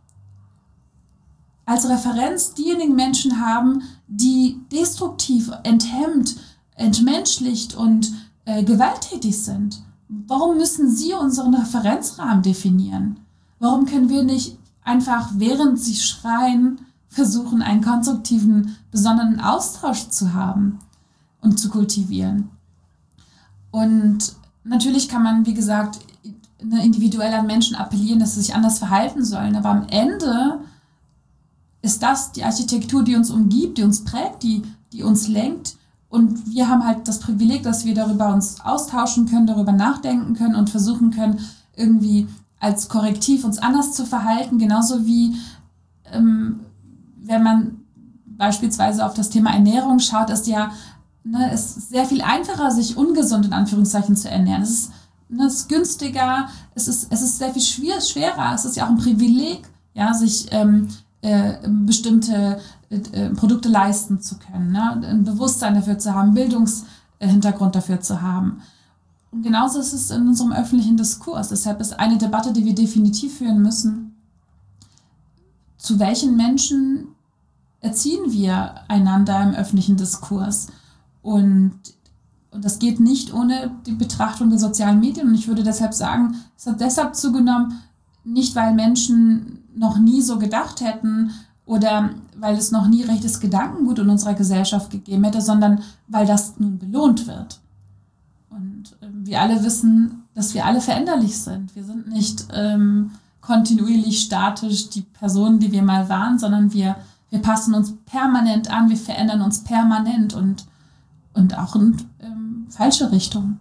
als Referenz diejenigen Menschen haben, die destruktiv, enthemmt, entmenschlicht und gewalttätig sind? Warum müssen sie unseren Referenzrahmen definieren? Warum können wir nicht einfach, während sie schreien, versuchen, einen konstruktiven, besonderen Austausch zu haben und zu kultivieren? Und natürlich kann man, wie gesagt, individuell an Menschen appellieren, dass sie sich anders verhalten sollen, aber am Ende ist das die Architektur, die uns umgibt, die uns prägt, die uns lenkt. Und wir haben halt das Privileg, dass wir darüber uns austauschen können, darüber nachdenken können und versuchen können, irgendwie als Korrektiv uns anders zu verhalten. Genauso wie, wenn man beispielsweise auf das Thema Ernährung schaut, ist es ist sehr viel einfacher, sich ungesund in Anführungszeichen zu ernähren. Es ist günstiger, es ist sehr viel schwerer. Es ist ja auch ein Privileg, ja, sich bestimmte Produkte leisten zu können, ne? Ein Bewusstsein dafür zu haben, Bildungshintergrund dafür zu haben. Und genauso ist es in unserem öffentlichen Diskurs. Deshalb ist eine Debatte, die wir definitiv führen müssen, zu welchen Menschen erziehen wir einander im öffentlichen Diskurs? Und das geht nicht ohne die Betrachtung der sozialen Medien. Und ich würde deshalb sagen, es hat deshalb zugenommen, nicht weil Menschen noch nie so gedacht hätten oder weil es noch nie rechtes Gedankengut in unserer Gesellschaft gegeben hätte, sondern weil das nun belohnt wird. Und wir alle wissen, dass wir alle veränderlich sind. Wir sind nicht kontinuierlich statisch die Personen, die wir mal waren, sondern wir passen uns permanent an, wir verändern uns permanent und auch in falsche Richtungen.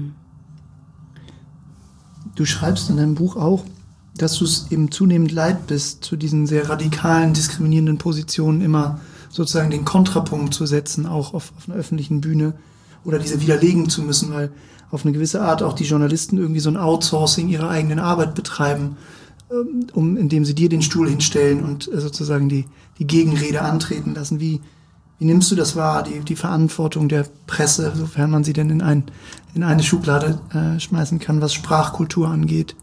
Du schreibst in deinem Buch auch, dass du es eben zunehmend leid bist, zu diesen sehr radikalen, diskriminierenden Positionen immer sozusagen den Kontrapunkt zu setzen, auch auf einer öffentlichen Bühne, oder diese widerlegen zu müssen, weil auf eine gewisse Art auch die Journalisten irgendwie so ein Outsourcing ihrer eigenen Arbeit betreiben, indem sie dir den Stuhl hinstellen und sozusagen die Gegenrede antreten lassen. Wie nimmst du das wahr, die Verantwortung der Presse, sofern man sie denn in eine Schublade schmeißen kann, was Sprachkultur angeht?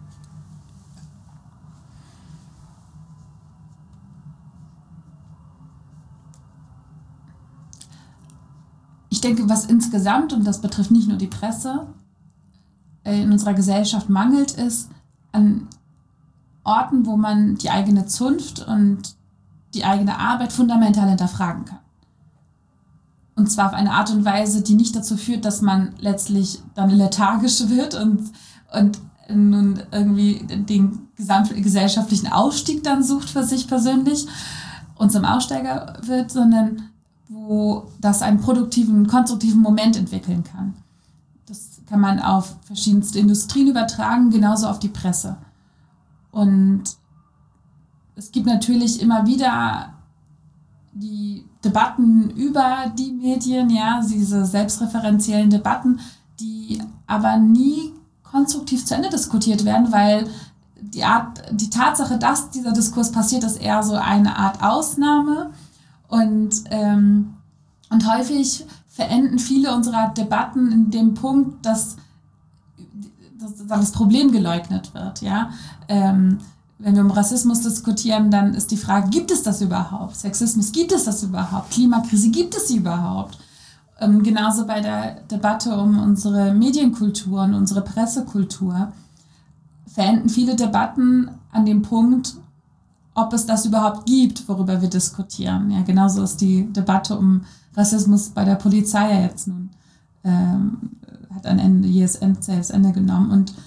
Ich denke, was insgesamt, und das betrifft nicht nur die Presse, in unserer Gesellschaft mangelt, ist an Orten, wo man die eigene Zunft und die eigene Arbeit fundamental hinterfragen kann. Und zwar auf eine Art und Weise, die nicht dazu führt, dass man letztlich dann lethargisch wird und nun irgendwie den gesamtgesellschaftlichen Ausstieg dann sucht für sich persönlich und zum Aussteiger wird, sondern wo das einen produktiven, konstruktiven Moment entwickeln kann. Das kann man auf verschiedenste Industrien übertragen, genauso auf die Presse. Und es gibt natürlich immer wieder die Debatten über die Medien, ja, diese selbstreferenziellen Debatten, die aber nie konstruktiv zu Ende diskutiert werden, weil die Tatsache, dass dieser Diskurs passiert, ist eher so eine Art Ausnahme. Und häufig verenden viele unserer Debatten in dem Punkt, dass das Problem geleugnet wird. Ja? Wenn wir um Rassismus diskutieren, dann ist die Frage, gibt es das überhaupt? Sexismus, gibt es das überhaupt? Klimakrise, gibt es sie überhaupt? Genauso bei der Debatte um unsere Medienkultur und unsere Pressekultur verenden viele Debatten an dem Punkt, ob es das überhaupt gibt, worüber wir diskutieren. Ja, genauso ist die Debatte um Rassismus bei der Polizei ja jetzt nun, hat ein jähes Ende genommen.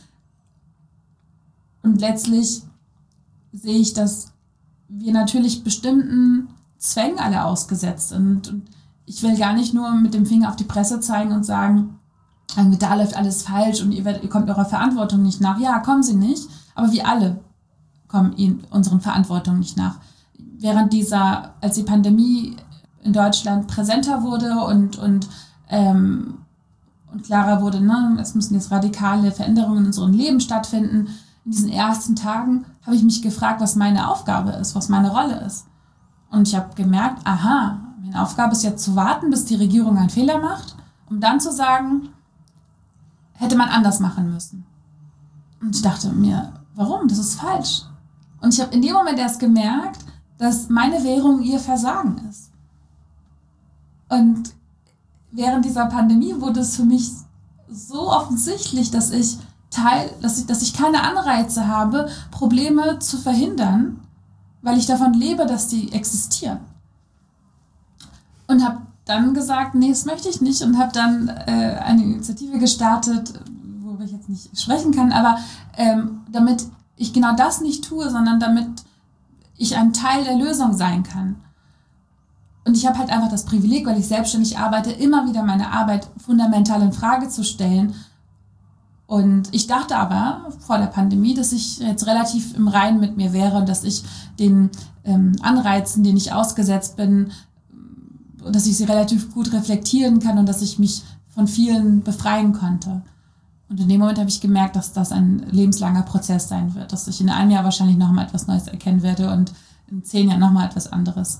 Und letztlich sehe ich, dass wir natürlich bestimmten Zwängen alle ausgesetzt sind. Und ich will gar nicht nur mit dem Finger auf die Presse zeigen und sagen, da läuft alles falsch und ihr kommt eurer Verantwortung nicht nach. Ja, kommen sie nicht, aber wir alle kommen unseren Verantwortungen nicht nach. Als die Pandemie in Deutschland präsenter wurde und klarer wurde, es müssen jetzt radikale Veränderungen in unserem Leben stattfinden, in diesen ersten Tagen habe ich mich gefragt, was meine Aufgabe ist, was meine Rolle ist. Und ich habe gemerkt, meine Aufgabe ist jetzt zu warten, bis die Regierung einen Fehler macht, um dann zu sagen, hätte man anders machen müssen. Und ich dachte mir, warum? Das ist falsch. Und ich habe in dem Moment erst gemerkt, dass meine Währung ihr Versagen ist. Und während dieser Pandemie wurde es für mich so offensichtlich, dass ich keine Anreize habe, Probleme zu verhindern, weil ich davon lebe, dass die existieren. Und habe dann gesagt, nee, das möchte ich nicht, und habe dann eine Initiative gestartet, worüber ich jetzt nicht sprechen kann, aber damit ich genau das nicht tue, sondern damit ich ein Teil der Lösung sein kann. Und ich habe halt einfach das Privileg, weil ich selbstständig arbeite, immer wieder meine Arbeit fundamental in Frage zu stellen. Und ich dachte aber vor der Pandemie, dass ich jetzt relativ im Reinen mit mir wäre und dass ich den Anreizen, denen ich ausgesetzt bin, dass ich sie relativ gut reflektieren kann und dass ich mich von vielen befreien konnte. Und in dem Moment habe ich gemerkt, dass das ein lebenslanger Prozess sein wird, dass ich in einem Jahr wahrscheinlich nochmal etwas Neues erkennen werde und in 10 Jahren nochmal etwas anderes.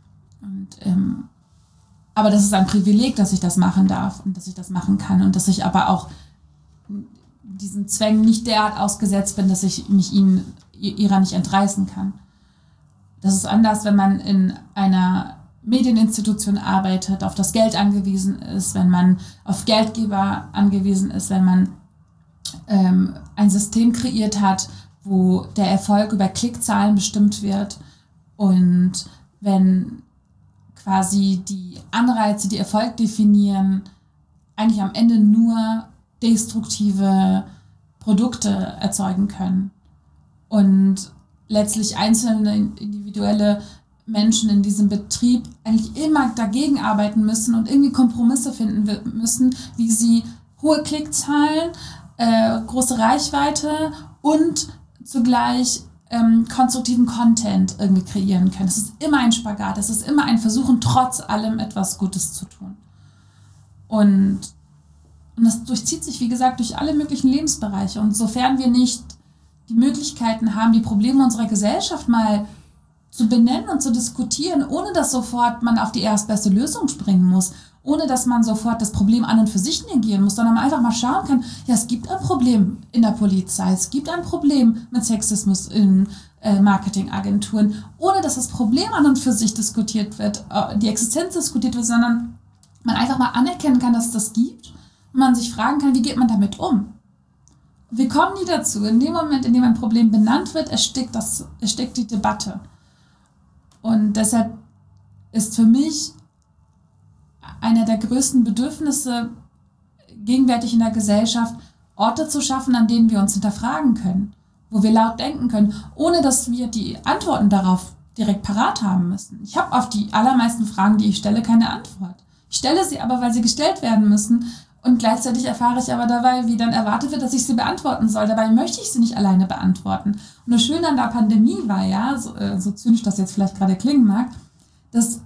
Aber das ist ein Privileg, dass ich das machen darf und dass ich das machen kann und dass ich aber auch diesen Zwängen nicht derart ausgesetzt bin, dass ich mich ihrer nicht entreißen kann. Das ist anders, wenn man in einer Medieninstitution arbeitet, auf das Geld angewiesen ist, wenn man auf Geldgeber angewiesen ist, wenn man ein System kreiert hat, wo der Erfolg über Klickzahlen bestimmt wird und wenn quasi die Anreize, die Erfolg definieren, eigentlich am Ende nur destruktive Produkte erzeugen können und letztlich einzelne individuelle Menschen in diesem Betrieb eigentlich immer dagegen arbeiten müssen und irgendwie Kompromisse finden müssen, wie sie hohe Klickzahlen, große Reichweite und zugleich konstruktiven Content irgendwie kreieren können. Es ist immer ein Spagat, es ist immer ein Versuchen, trotz allem etwas Gutes zu tun. Und das durchzieht sich, wie gesagt, durch alle möglichen Lebensbereiche. Und sofern wir nicht die Möglichkeiten haben, die Probleme unserer Gesellschaft mal zu benennen und zu diskutieren, ohne dass sofort man auf die erstbeste Lösung springen muss, ohne dass man sofort das Problem an und für sich negieren muss, sondern man einfach mal schauen kann, ja, es gibt ein Problem in der Polizei, es gibt ein Problem mit Sexismus in Marketingagenturen, ohne dass das Problem an und für sich diskutiert wird, die Existenz diskutiert wird, sondern man einfach mal anerkennen kann, dass es das gibt und man sich fragen kann, wie geht man damit um? Wir kommen nie dazu. In dem Moment, in dem ein Problem benannt wird, erstickt die Debatte. Und deshalb ist für mich einer der größten Bedürfnisse gegenwärtig in der Gesellschaft, Orte zu schaffen, an denen wir uns hinterfragen können, wo wir laut denken können, ohne dass wir die Antworten darauf direkt parat haben müssen. Ich habe auf die allermeisten Fragen, die ich stelle, keine Antwort. Ich stelle sie aber, weil sie gestellt werden müssen und gleichzeitig erfahre ich aber dabei, wie dann erwartet wird, dass ich sie beantworten soll. Dabei möchte ich sie nicht alleine beantworten. Und das Schöne an der Pandemie war ja, so zynisch das jetzt vielleicht gerade klingen mag, dass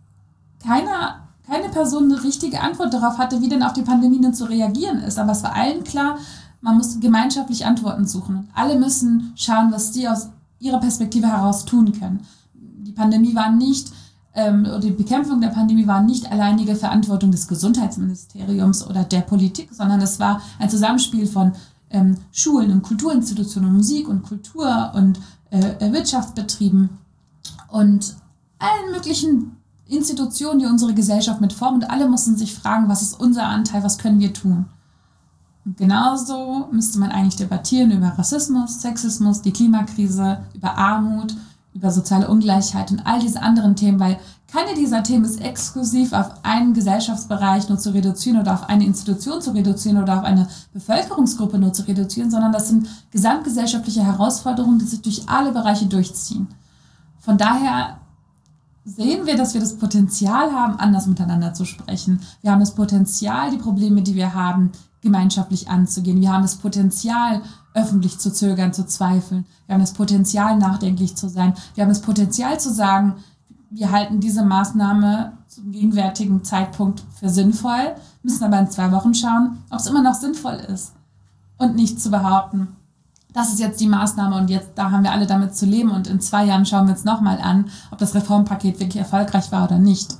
keine Person eine richtige Antwort darauf hatte, wie denn auf die Pandemie denn zu reagieren ist. Aber es war allen klar, man muss gemeinschaftlich Antworten suchen. Und alle müssen schauen, was sie aus ihrer Perspektive heraus tun können. Die Pandemie war nicht, oder die Bekämpfung der Pandemie war nicht alleinige Verantwortung des Gesundheitsministeriums oder der Politik, sondern es war ein Zusammenspiel von Schulen und Kulturinstitutionen und Musik und Kultur und Wirtschaftsbetrieben und allen möglichen Institutionen, die unsere Gesellschaft mitformen, und alle mussten sich fragen, was ist unser Anteil, was können wir tun? Und genauso müsste man eigentlich debattieren über Rassismus, Sexismus, die Klimakrise, über Armut, über soziale Ungleichheit und all diese anderen Themen, weil keine dieser Themen ist exklusiv auf einen Gesellschaftsbereich nur zu reduzieren oder auf eine Institution zu reduzieren oder auf eine Bevölkerungsgruppe nur zu reduzieren, sondern das sind gesamtgesellschaftliche Herausforderungen, die sich durch alle Bereiche durchziehen. Von daher sehen wir, dass wir das Potenzial haben, anders miteinander zu sprechen. Wir haben das Potenzial, die Probleme, die wir haben, gemeinschaftlich anzugehen. Wir haben das Potenzial, öffentlich zu zögern, zu zweifeln. Wir haben das Potenzial, nachdenklich zu sein. Wir haben das Potenzial zu sagen, wir halten diese Maßnahme zum gegenwärtigen Zeitpunkt für sinnvoll, müssen aber in 2 Wochen schauen, ob es immer noch sinnvoll ist. Und nicht zu behaupten, das ist jetzt die Maßnahme und jetzt da haben wir alle damit zu leben und in 2 Jahren schauen wir uns nochmal an, ob das Reformpaket wirklich erfolgreich war oder nicht.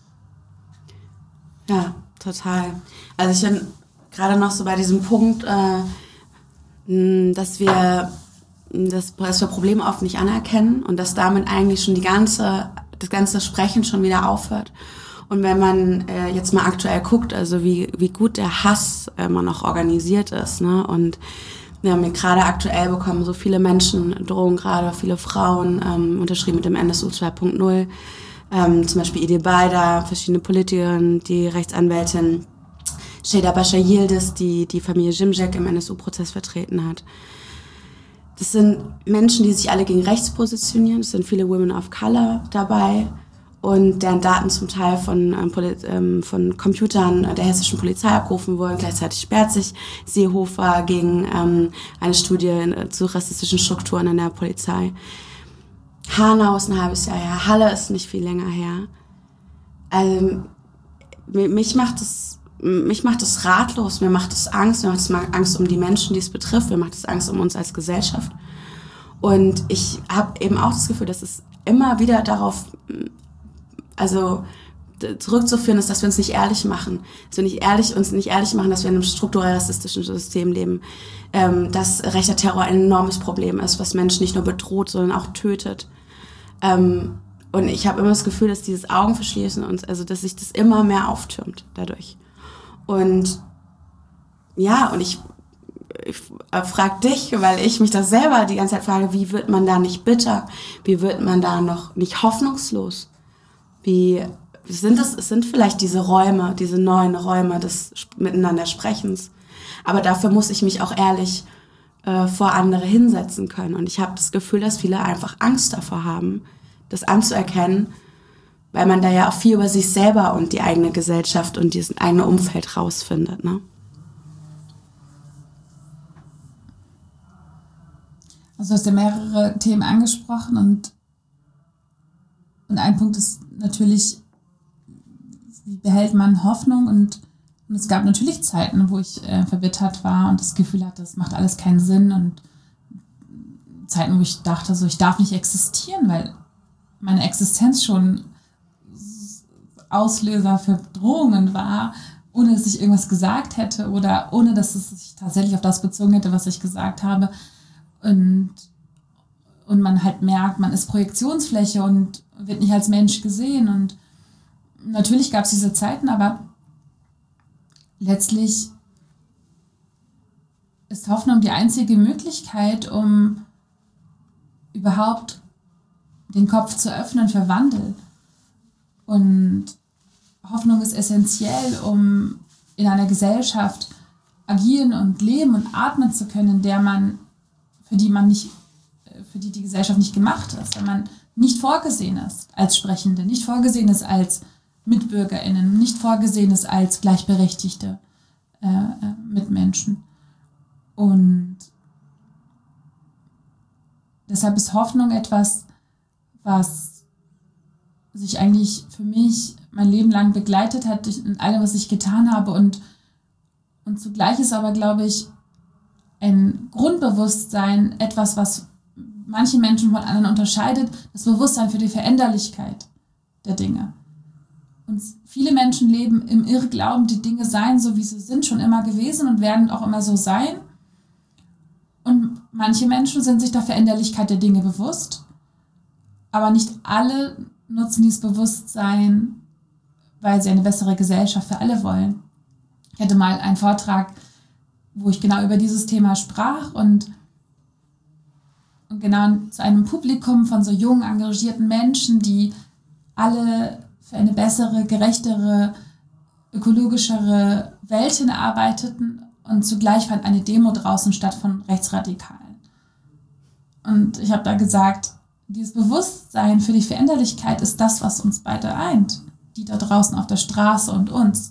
Ja, total. Also ich bin gerade noch so bei diesem Punkt, dass wir Probleme oft nicht anerkennen und dass damit eigentlich schon das ganze Sprechen schon wieder aufhört. Und wenn man jetzt mal aktuell guckt, also wie gut der Hass immer noch organisiert ist, ne? Und wir haben gerade aktuell bekommen so viele Menschen Drohungen, gerade viele Frauen, unterschrieben mit dem NSU 2.0, zum Beispiel Idi Beider, verschiedene Politikerinnen, die Rechtsanwältin Şeyda Başar Yildiz, die Familie Şimşek im NSU-Prozess vertreten hat. Das sind Menschen, die sich alle gegen rechts positionieren. Es sind viele Women of Color dabei und deren Daten zum Teil von Computern der hessischen Polizei abgerufen wurden. Gleichzeitig sperrt sich Seehofer gegen eine Studie zu rassistischen Strukturen in der Polizei. Hanau ist ein halbes Jahr her. Halle ist nicht viel länger her. Also, mich macht es ratlos, mir macht es Angst, mir macht es Angst um die Menschen, die es betrifft, mir macht es Angst um uns als Gesellschaft. Und ich habe eben auch das Gefühl, dass es immer wieder darauf, also zurückzuführen ist, dass wir uns nicht ehrlich machen. Dass wir uns nicht ehrlich machen, dass wir in einem strukturell rassistischen System leben. Dass rechter Terror ein enormes Problem ist, was Menschen nicht nur bedroht, sondern auch tötet. Und ich habe immer das Gefühl, dass dieses Augenverschließen uns, also dass sich das immer mehr auftürmt dadurch. Und ja, und ich frage dich, weil ich mich das selber die ganze Zeit frage, wie wird man da nicht bitter? Wie wird man da noch nicht hoffnungslos? Es sind vielleicht diese Räume, diese neuen Räume des Miteinandersprechens. Aber dafür muss ich mich auch ehrlich vor andere hinsetzen können. Und ich habe das Gefühl, dass viele einfach Angst davor haben, das anzuerkennen, weil man da ja auch viel über sich selber und die eigene Gesellschaft und dieses eigene Umfeld rausfindet, ne?
Also du hast ja mehrere Themen angesprochen und ein Punkt ist natürlich, wie behält man Hoffnung, und es gab natürlich Zeiten, wo ich verbittert war und das Gefühl hatte, das macht alles keinen Sinn, und Zeiten, wo ich dachte, so, ich darf nicht existieren, weil meine Existenz schon Auslöser für Drohungen war, ohne dass ich irgendwas gesagt hätte oder ohne dass es sich tatsächlich auf das bezogen hätte, was ich gesagt habe. Und man halt merkt, man ist Projektionsfläche und wird nicht als Mensch gesehen. Und natürlich gab es diese Zeiten, aber letztlich ist Hoffnung die einzige Möglichkeit, um überhaupt den Kopf zu öffnen für Wandel. Und Hoffnung ist essentiell, um in einer Gesellschaft agieren und leben und atmen zu können, für die die Gesellschaft nicht gemacht ist, wenn man nicht vorgesehen ist als Sprechende, nicht vorgesehen ist als MitbürgerInnen, nicht vorgesehen ist als gleichberechtigte Mitmenschen. Und deshalb ist Hoffnung etwas, was sich eigentlich für mich mein Leben lang begleitet hat in allem, was ich getan habe. Und zugleich ist aber, glaube ich, ein Grundbewusstsein etwas, was manche Menschen von anderen unterscheidet, das Bewusstsein für die Veränderlichkeit der Dinge. Und viele Menschen leben im Irrglauben, die Dinge seien so, wie sie sind, schon immer gewesen und werden auch immer so sein. Und manche Menschen sind sich der Veränderlichkeit der Dinge bewusst, aber nicht alle nutzen dieses Bewusstsein, weil sie eine bessere Gesellschaft für alle wollen. Ich hatte mal einen Vortrag, wo ich genau über dieses Thema sprach und genau zu einem Publikum von so jungen, engagierten Menschen, die alle für eine bessere, gerechtere, ökologischere Welt hinarbeiteten, und zugleich fand eine Demo draußen statt von Rechtsradikalen. Und ich habe da gesagt, dieses Bewusstsein für die Veränderlichkeit ist das, was uns beide eint, die da draußen auf der Straße und uns.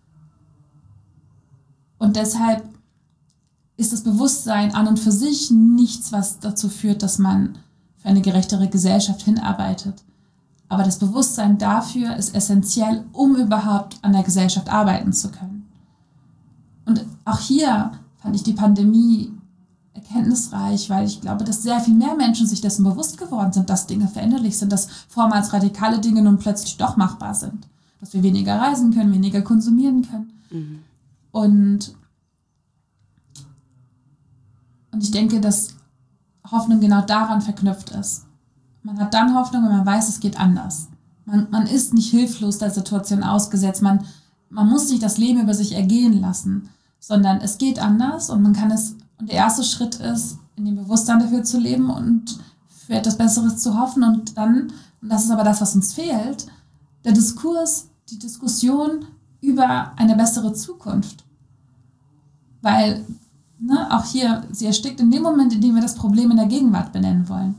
Und deshalb ist das Bewusstsein an und für sich nichts, was dazu führt, dass man für eine gerechtere Gesellschaft hinarbeitet. Aber das Bewusstsein dafür ist essentiell, um überhaupt an der Gesellschaft arbeiten zu können. Und auch hier fand ich die Pandemie erkenntnisreich, weil ich glaube, dass sehr viel mehr Menschen sich dessen bewusst geworden sind, dass Dinge veränderlich sind, dass vormals radikale Dinge nun plötzlich doch machbar sind. Dass wir weniger reisen können, weniger konsumieren können. Mhm. Und ich denke, dass Hoffnung genau daran verknüpft ist. Man hat dann Hoffnung, wenn man weiß, es geht anders. Man ist nicht hilflos der Situation ausgesetzt. Man muss nicht das Leben über sich ergehen lassen, sondern es geht anders und man kann es. Und der erste Schritt ist, in dem Bewusstsein dafür zu leben und für etwas Besseres zu hoffen. Und dann, und das ist aber das, was uns fehlt, der Diskurs, die Diskussion über eine bessere Zukunft. Weil, auch hier, sie erstickt in dem Moment, in dem wir das Problem in der Gegenwart benennen wollen.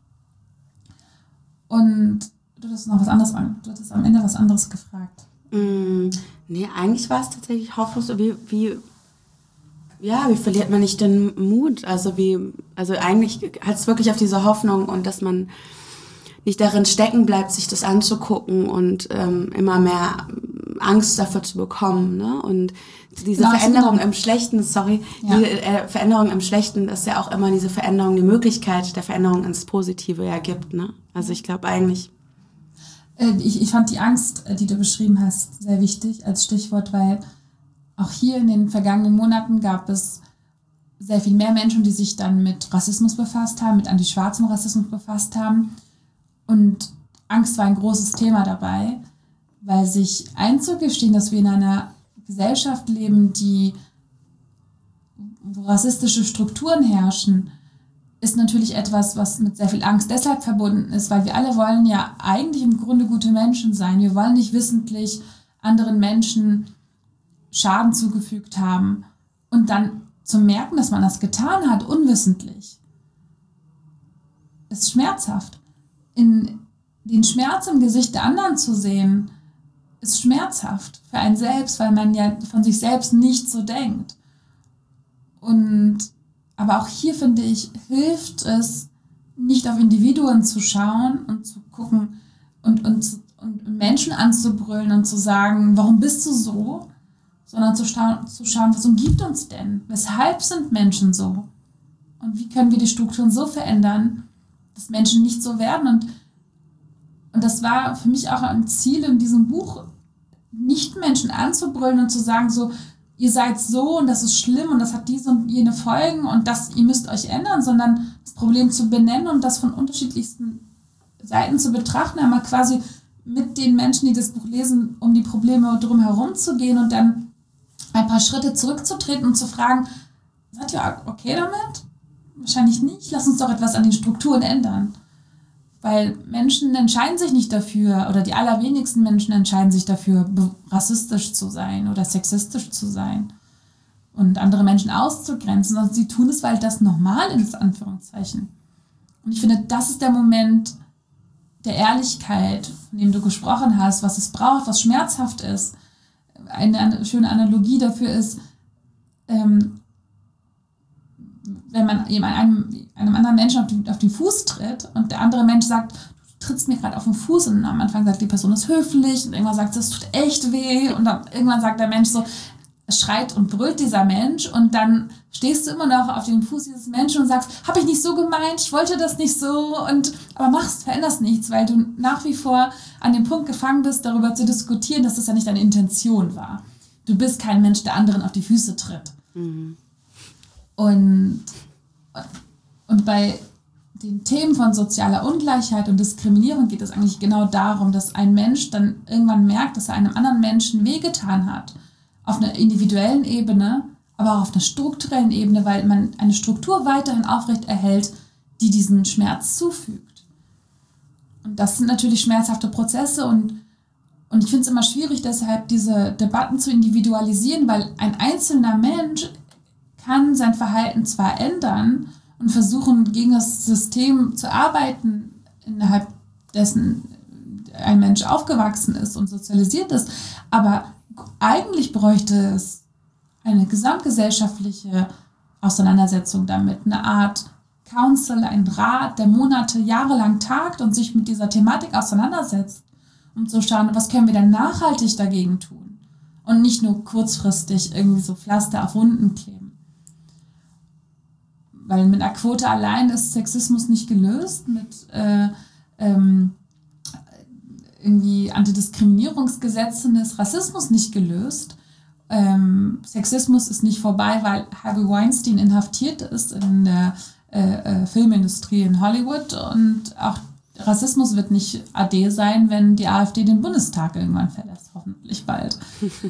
Und du hattest noch was anderes du hattest am Ende was anderes gefragt.
Nee, eigentlich war es tatsächlich hoffnungslos. Wie verliert man nicht den Mut? Also eigentlich hat es wirklich auf diese Hoffnung und dass man nicht darin stecken bleibt, sich das anzugucken und immer mehr Angst dafür zu bekommen, ne? Und diese Veränderung im Schlechten, die Veränderung im Schlechten ist ja auch immer diese Veränderung, die Möglichkeit der Veränderung ins Positive ja gibt, ne? Also ich glaube eigentlich.
Ich fand die Angst, die du beschrieben hast, sehr wichtig als Stichwort, weil auch hier in den vergangenen Monaten gab es sehr viel mehr Menschen, die sich dann mit Rassismus befasst haben, mit antischwarzem Rassismus befasst haben. Und Angst war ein großes Thema dabei, weil sich einzugestehen, dass wir in einer Gesellschaft leben, wo rassistische Strukturen herrschen, ist natürlich etwas, was mit sehr viel Angst deshalb verbunden ist, weil wir alle wollen ja eigentlich im Grunde gute Menschen sein. Wir wollen nicht wissentlich anderen Menschen Schaden zugefügt haben und dann zu merken, dass man das getan hat, unwissentlich, ist schmerzhaft. In den Schmerz im Gesicht der anderen zu sehen, ist schmerzhaft für einen selbst, weil man ja von sich selbst nicht so denkt. Aber auch hier, finde ich, hilft es, nicht auf Individuen zu schauen und zu gucken und Menschen anzubrüllen und zu sagen, warum bist du so? Sondern zu schauen, was umgibt uns denn? Weshalb sind Menschen so? Und wie können wir die Strukturen so verändern, dass Menschen nicht so werden? Und das war für mich auch ein Ziel in diesem Buch, nicht Menschen anzubrüllen und zu sagen, so, ihr seid so und das ist schlimm und das hat diese und jene Folgen und ihr müsst euch ändern, sondern das Problem zu benennen und das von unterschiedlichsten Seiten zu betrachten, einmal quasi mit den Menschen, die das Buch lesen, um die Probleme drumherum zu gehen und dann ein paar Schritte zurückzutreten und zu fragen, seid ihr okay damit? Wahrscheinlich nicht. Lass uns doch etwas an den Strukturen ändern. Weil Menschen entscheiden sich nicht dafür, oder die allerwenigsten Menschen entscheiden sich dafür, rassistisch zu sein oder sexistisch zu sein und andere Menschen auszugrenzen, sondern sie tun es, weil das normal ist, Anführungszeichen. Und ich finde, das ist der Moment der Ehrlichkeit, von dem du gesprochen hast, was es braucht, was schmerzhaft ist. Eine schöne Analogie dafür ist, wenn man einem anderen Menschen auf den Fuß tritt und der andere Mensch sagt, du trittst mir gerade auf den Fuß, und am Anfang sagt die Person, ist höflich, und irgendwann sagt sie, es tut echt weh, und dann irgendwann sagt der Mensch so, schreit und brüllt dieser Mensch, und dann stehst du immer noch auf dem Fuß dieses Menschen und sagst, habe ich nicht so gemeint, ich wollte das nicht so, aber veränderst nichts, weil du nach wie vor an dem Punkt gefangen bist, darüber zu diskutieren, dass das ja nicht deine Intention war. Du bist kein Mensch, der anderen auf die Füße tritt. Mhm. Und bei den Themen von sozialer Ungleichheit und Diskriminierung geht es eigentlich genau darum, dass ein Mensch dann irgendwann merkt, dass er einem anderen Menschen wehgetan hat. Auf einer individuellen Ebene, aber auch auf einer strukturellen Ebene, weil man eine Struktur weiterhin aufrecht erhält, die diesen Schmerz zufügt. Und das sind natürlich schmerzhafte Prozesse und ich finde es immer schwierig, deshalb diese Debatten zu individualisieren, weil ein einzelner Mensch kann sein Verhalten zwar ändern und versuchen, gegen das System zu arbeiten, innerhalb dessen ein Mensch aufgewachsen ist und sozialisiert ist, aber eigentlich bräuchte es eine gesamtgesellschaftliche Auseinandersetzung damit, eine Art Council, ein Rat, der Monate, Jahre lang tagt und sich mit dieser Thematik auseinandersetzt, um zu schauen, was können wir denn nachhaltig dagegen tun und nicht nur kurzfristig irgendwie so Pflaster auf Wunden kleben. Weil mit einer Quote allein ist Sexismus nicht gelöst, mit irgendwie Antidiskriminierungsgesetzen ist Rassismus nicht gelöst. Sexismus ist nicht vorbei, weil Harvey Weinstein inhaftiert ist in der Filmindustrie in Hollywood, und auch Rassismus wird nicht AD sein, wenn die AfD den Bundestag irgendwann verlässt, hoffentlich bald.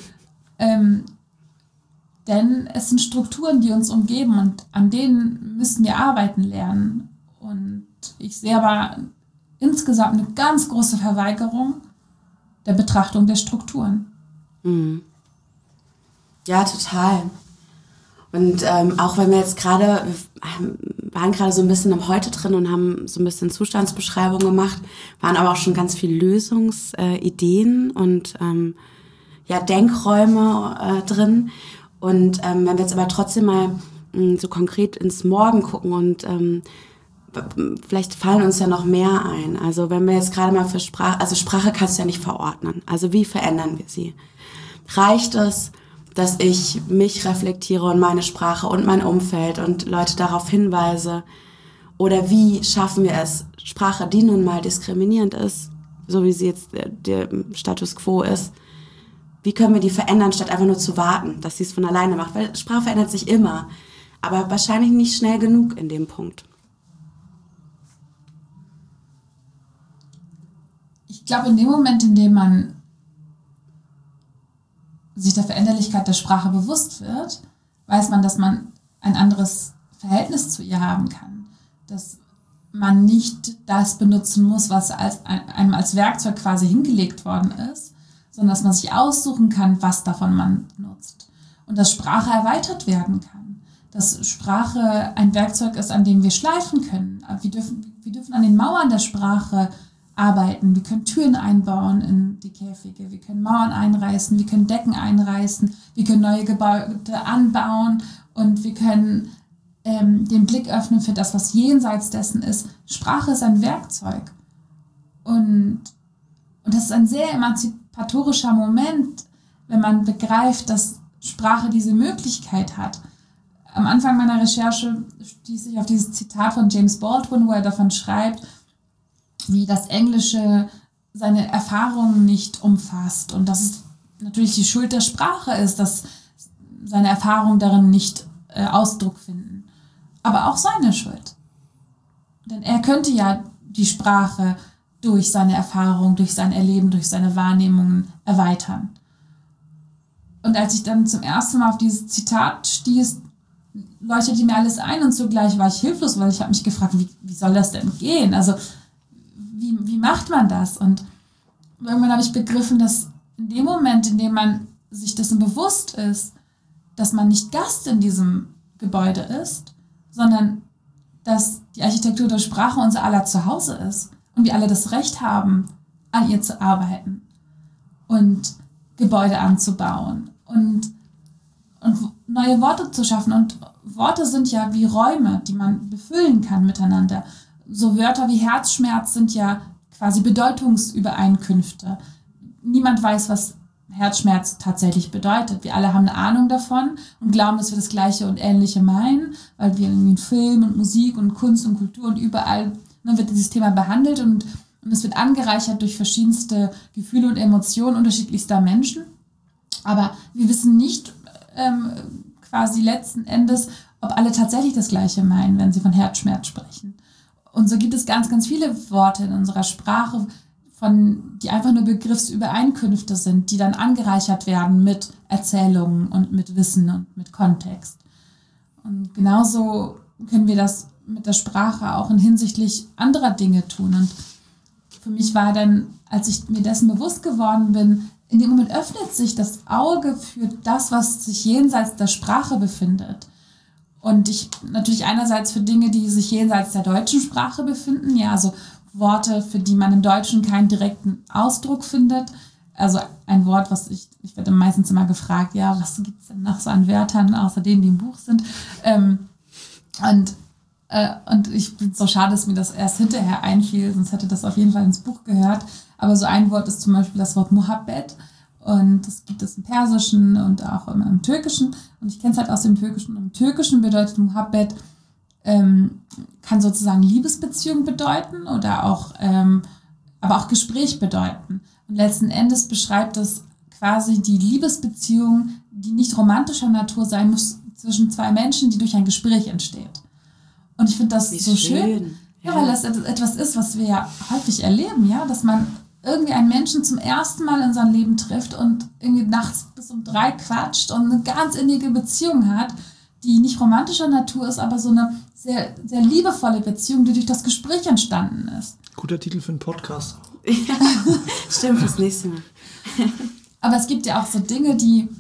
Denn es sind Strukturen, die uns umgeben, und an denen müssen wir arbeiten lernen. Und ich sehe aber insgesamt eine ganz große Verweigerung der Betrachtung der Strukturen.
Mhm. Ja, total. Und auch wenn wir jetzt waren gerade so ein bisschen im Heute drin und haben so ein bisschen Zustandsbeschreibung gemacht, waren aber auch schon ganz viele Lösungsideen und Denkräume drin. Und wenn wir jetzt aber trotzdem mal so konkret ins Morgen gucken und vielleicht fallen uns ja noch mehr ein. Also wenn wir jetzt gerade mal für Sprache kannst du ja nicht verordnen. Also wie verändern wir sie? Reicht es, dass ich mich reflektiere und meine Sprache und mein Umfeld und Leute darauf hinweise? Oder wie schaffen wir es, Sprache, die nun mal diskriminierend ist, so wie sie jetzt der Status quo ist, wie können wir die verändern, statt einfach nur zu warten, dass sie es von alleine macht? Weil Sprache verändert sich immer, aber wahrscheinlich nicht schnell genug in dem Punkt.
glaube, in dem Moment, in dem man sich der Veränderlichkeit der Sprache bewusst wird, weiß man, dass man ein anderes Verhältnis zu ihr haben kann. Dass man nicht das benutzen muss, was einem als Werkzeug quasi hingelegt worden ist, sondern dass man sich aussuchen kann, was davon man nutzt. Und dass Sprache erweitert werden kann. Dass Sprache ein Werkzeug ist, an dem wir schleifen können. Wir dürfen an den Mauern der Sprache arbeiten. Wir können Türen einbauen in die Käfige. Wir können Mauern einreißen. Wir können Decken einreißen. Wir können neue Gebäude anbauen. Und wir können den Blick öffnen für das, was jenseits dessen ist. Sprache ist ein Werkzeug. Und das ist ein sehr emanzipatorischer Moment, wenn man begreift, dass Sprache diese Möglichkeit hat. Am Anfang meiner Recherche stieß ich auf dieses Zitat von James Baldwin, wo er davon schreibt, wie das Englische seine Erfahrungen nicht umfasst und dass es natürlich die Schuld der Sprache ist, dass seine Erfahrungen darin nicht Ausdruck finden. Aber auch seine Schuld. Denn er könnte ja die Sprache durch seine Erfahrung, durch sein Erleben, durch seine Wahrnehmungen erweitern. Und als ich dann zum ersten Mal auf dieses Zitat stieß, leuchtete mir alles ein und zugleich war ich hilflos, weil ich habe mich gefragt, wie soll das denn gehen? Also wie macht man das? Und irgendwann habe ich begriffen, dass in dem Moment, in dem man sich dessen bewusst ist, dass man nicht Gast in diesem Gebäude ist, sondern dass die Architektur der Sprache unser aller Zuhause ist und wir alle das Recht haben, an ihr zu arbeiten und Gebäude anzubauen und neue Worte zu schaffen. Und Worte sind ja wie Räume, die man befüllen kann miteinander. So Wörter wie Herzschmerz sind ja quasi Bedeutungsübereinkünfte. Niemand weiß, was Herzschmerz tatsächlich bedeutet. Wir alle haben eine Ahnung davon und glauben, dass wir das Gleiche und Ähnliche meinen, weil wir irgendwie in Film und Musik und Kunst und Kultur und überall wird dieses Thema behandelt und es wird angereichert durch verschiedenste Gefühle und Emotionen unterschiedlichster Menschen. Aber wir wissen nicht quasi letzten Endes, ob alle tatsächlich das Gleiche meinen, wenn sie von Herzschmerz sprechen. Und so gibt es ganz, ganz viele Worte in unserer Sprache, die einfach nur Begriffsübereinkünfte sind, die dann angereichert werden mit Erzählungen und mit Wissen und mit Kontext. Und genauso können wir das mit der Sprache auch hinsichtlich anderer Dinge tun. Und für mich war dann, als ich mir dessen bewusst geworden bin, in dem Moment öffnet sich das Auge für das, was sich jenseits der Sprache befindet. Und ich natürlich einerseits für Dinge, die sich jenseits der deutschen Sprache befinden, ja, also Worte, für die man im Deutschen keinen direkten Ausdruck findet. Also ein Wort, was ich werde meistens immer gefragt, ja, was gibt es denn noch so an Wörtern, außer denen, die im Buch sind? Und ich bin so schade, dass mir das erst hinterher einfiel, sonst hätte das auf jeden Fall ins Buch gehört. Aber so ein Wort ist zum Beispiel das Wort Muhabbet. Und das gibt es im Persischen und auch im Türkischen. Und ich kenne es halt aus dem Türkischen. Und im Türkischen bedeutet Muhabbet, kann sozusagen Liebesbeziehung bedeuten oder auch, aber auch Gespräch bedeuten. Und letzten Endes beschreibt es quasi die Liebesbeziehung, die nicht romantischer Natur sein muss, zwischen zwei Menschen, die durch ein Gespräch entsteht. Und ich finde das so schön, ja, weil das etwas ist, was wir ja häufig erleben, ja, dass man irgendwie einen Menschen zum ersten Mal in seinem Leben trifft und irgendwie nachts bis um 3 quatscht und eine ganz innige Beziehung hat, die nicht romantischer Natur ist, aber so eine sehr, sehr liebevolle Beziehung, die durch das Gespräch entstanden ist.
Guter Titel für einen Podcast.
Stimmt, fürs nächste Mal.
Aber es gibt ja auch so Dinge, die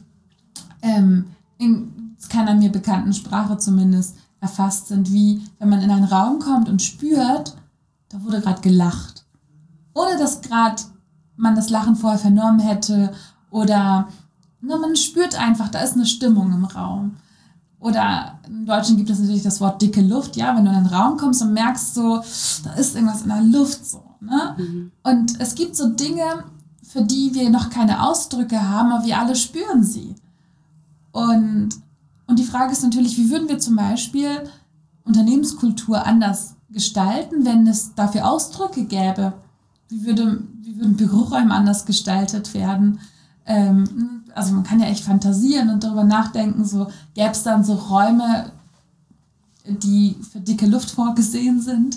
in keiner mir bekannten Sprache zumindest erfasst sind, wie wenn man in einen Raum kommt und spürt, da wurde gerade gelacht. Ohne dass gerade man das Lachen vorher vernommen hätte oder man spürt einfach, da ist eine Stimmung im Raum. Oder im Deutschen gibt es natürlich das Wort dicke Luft, ja, wenn du in einen Raum kommst und merkst so, da ist irgendwas in der Luft so, ne? Mhm. Und es gibt so Dinge, für die wir noch keine Ausdrücke haben, aber wir alle spüren sie. Und die Frage ist natürlich, wie würden wir zum Beispiel Unternehmenskultur anders gestalten, wenn es dafür Ausdrücke gäbe? Wie würden Büroräume anders gestaltet werden? Also man kann ja echt fantasieren und darüber nachdenken, so gäbe es dann so Räume, die für dicke Luft vorgesehen sind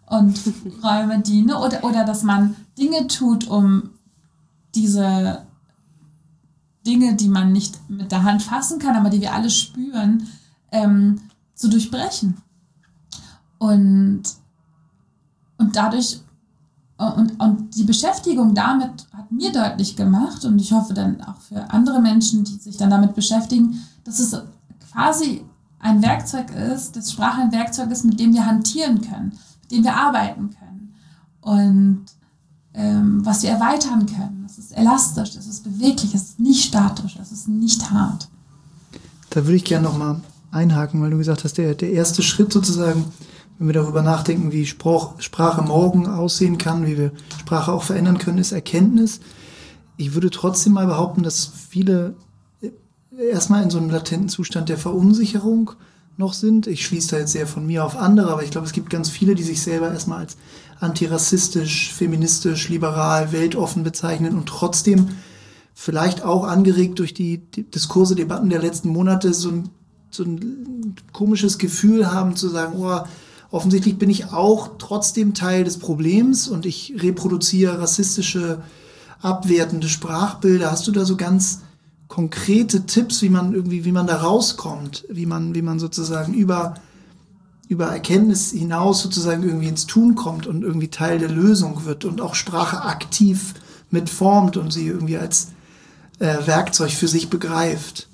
und Räume dienen oder dass man Dinge tut, um diese Dinge, die man nicht mit der Hand fassen kann, aber die wir alle spüren, zu durchbrechen. Und dadurch und die Beschäftigung damit hat mir deutlich gemacht, und ich hoffe dann auch für andere Menschen, die sich dann damit beschäftigen, dass es quasi ein Werkzeug ist, dass Sprache ein Werkzeug ist, mit dem wir hantieren können, mit dem wir arbeiten können und was wir erweitern können. Es ist elastisch, es ist beweglich, es ist nicht statisch, es ist nicht hart.
Da würde ich gerne nochmal einhaken, weil du gesagt hast, der erste Schritt sozusagen, wenn wir darüber nachdenken, wie Sprache morgen aussehen kann, wie wir Sprache auch verändern können, ist Erkenntnis. Ich würde trotzdem mal behaupten, dass viele erstmal in so einem latenten Zustand der Verunsicherung noch sind. Ich schließe da jetzt sehr von mir auf andere, aber ich glaube, es gibt ganz viele, die sich selber erstmal als antirassistisch, feministisch, liberal, weltoffen bezeichnen und trotzdem vielleicht auch angeregt durch die Diskurse, Debatten der letzten Monate so ein komisches Gefühl haben zu sagen, offensichtlich bin ich auch trotzdem Teil des Problems und ich reproduziere rassistische, abwertende Sprachbilder. Hast du da so ganz konkrete Tipps, wie man da rauskommt, wie man sozusagen über Erkenntnis hinaus sozusagen irgendwie ins Tun kommt und irgendwie Teil der Lösung wird und auch Sprache aktiv mitformt und sie irgendwie als Werkzeug für sich begreift?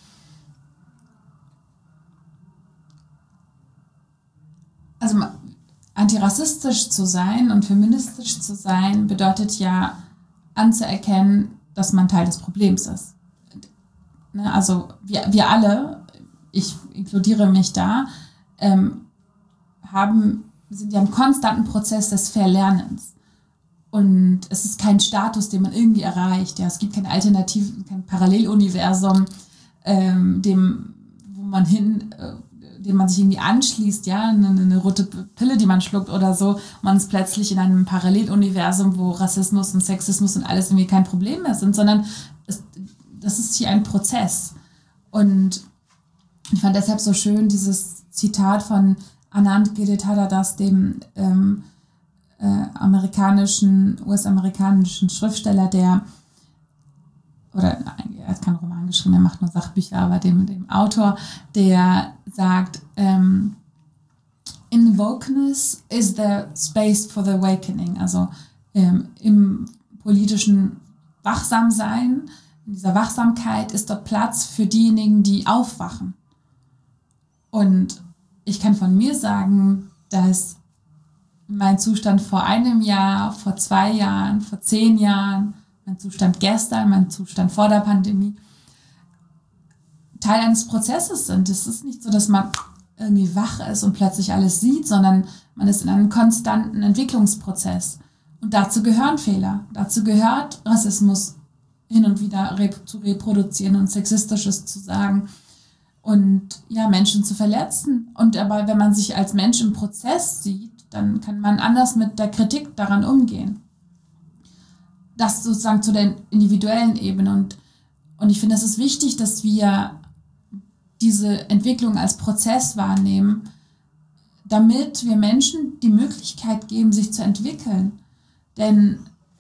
Also antirassistisch zu sein und feministisch zu sein bedeutet ja anzuerkennen, dass man Teil des Problems ist. Also wir alle, ich inkludiere mich da, sind ja im konstanten Prozess des Verlernens. Und es ist kein Status, den man irgendwie erreicht. Ja, es gibt keine Alternative, kein Paralleluniversum, dem man sich irgendwie anschließt, ja, eine rote Pille, die man schluckt oder so. Man ist plötzlich in einem Paralleluniversum, wo Rassismus und Sexismus und alles irgendwie kein Problem mehr sind, sondern das ist hier ein Prozess. Und ich fand deshalb so schön dieses Zitat von Anand Giridharadas, dem US-amerikanischen Schriftsteller, er hat keinen Roman geschrieben, er macht nur Sachbücher, aber dem Autor, der sagt, in wokeness is there space for the awakening, also im politischen Wachsamsein, in dieser Wachsamkeit ist dort Platz für diejenigen, die aufwachen. Und ich kann von mir sagen, dass mein Zustand vor einem Jahr, vor 2 Jahren, vor 10 Jahren, mein Zustand gestern, mein Zustand vor der Pandemie Teil eines Prozesses sind. Es ist nicht so, dass man irgendwie wach ist und plötzlich alles sieht, sondern man ist in einem konstanten Entwicklungsprozess. Und dazu gehören Fehler. Dazu gehört Rassismus hin und wieder zu reproduzieren und Sexistisches zu sagen und ja, Menschen zu verletzen. Und aber wenn man sich als Mensch im Prozess sieht, dann kann man anders mit der Kritik daran umgehen. Das sozusagen zu der individuellen Ebene. Und ich finde, es ist wichtig, dass wir diese Entwicklung als Prozess wahrnehmen, damit wir Menschen die Möglichkeit geben, sich zu entwickeln. Denn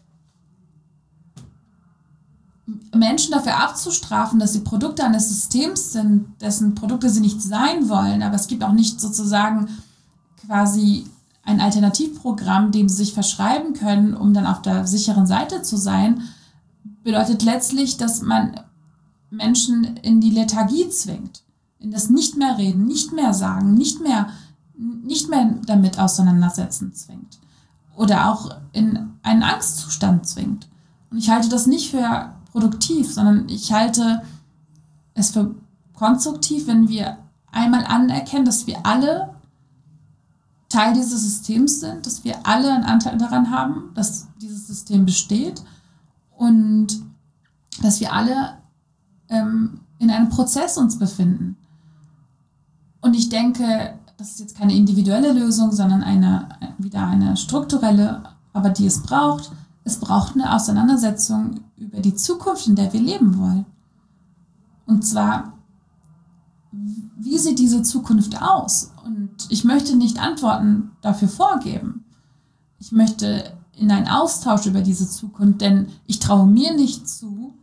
Menschen dafür abzustrafen, dass sie Produkte eines Systems sind, dessen Produkte sie nicht sein wollen, aber es gibt auch nicht sozusagen quasi ein Alternativprogramm, dem sie sich verschreiben können, um dann auf der sicheren Seite zu sein, bedeutet letztlich, dass man Menschen in die Lethargie zwingt, in das nicht mehr reden, nicht mehr sagen, nicht mehr damit auseinandersetzen zwingt oder auch in einen Angstzustand zwingt. Und ich halte das nicht für produktiv, sondern ich halte es für konstruktiv, wenn wir einmal anerkennen, dass wir alle Teil dieses Systems sind, dass wir alle einen Anteil daran haben, dass dieses System besteht und dass wir alle in einem Prozess uns befinden. Und ich denke, das ist jetzt keine individuelle Lösung, sondern wieder eine strukturelle, aber die es braucht. Es braucht eine Auseinandersetzung über die Zukunft, in der wir leben wollen. Und zwar, wie sieht diese Zukunft aus? Und ich möchte nicht Antworten dafür vorgeben. ich möchte in einen Austausch über diese Zukunft, denn ich traue mir nicht zu,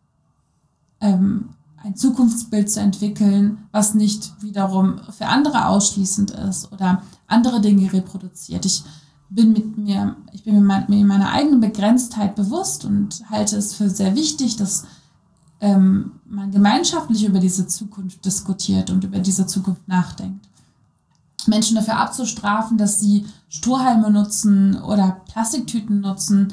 ein Zukunftsbild zu entwickeln, was nicht wiederum für andere ausschließend ist oder andere Dinge reproduziert. Ich bin mir meiner eigenen Begrenztheit bewusst und halte es für sehr wichtig, dass man gemeinschaftlich über diese Zukunft diskutiert und über diese Zukunft nachdenkt. Menschen dafür abzustrafen, dass sie Strohhalme nutzen oder Plastiktüten nutzen,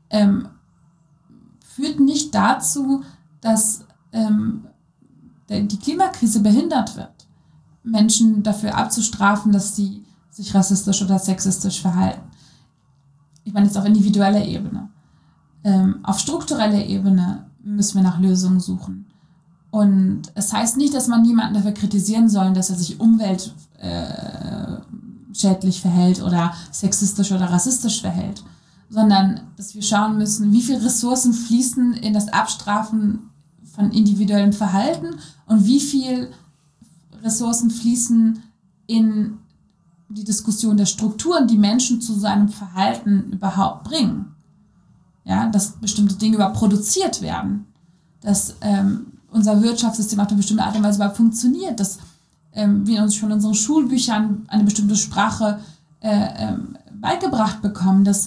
führt nicht dazu, dass die Klimakrise behindert wird. Menschen dafür abzustrafen, dass sie sich rassistisch oder sexistisch verhalten. Ich meine jetzt auf individueller Ebene. Auf struktureller Ebene müssen wir nach Lösungen suchen. Und es heißt nicht, dass man niemanden dafür kritisieren soll, dass er sich umweltschädlich verhält oder sexistisch oder rassistisch verhält, sondern dass wir schauen müssen, wie viele Ressourcen fließen in das Abstrafen von individuellem Verhalten und wie viel Ressourcen fließen in die Diskussion der Strukturen, die Menschen zu seinem Verhalten überhaupt bringen. Ja, dass bestimmte Dinge überhaupt produziert werden, dass unser Wirtschaftssystem auf eine bestimmte Art und Weise überhaupt funktioniert, dass wir uns schon in unseren Schulbüchern eine bestimmte Sprache beigebracht bekommen, dass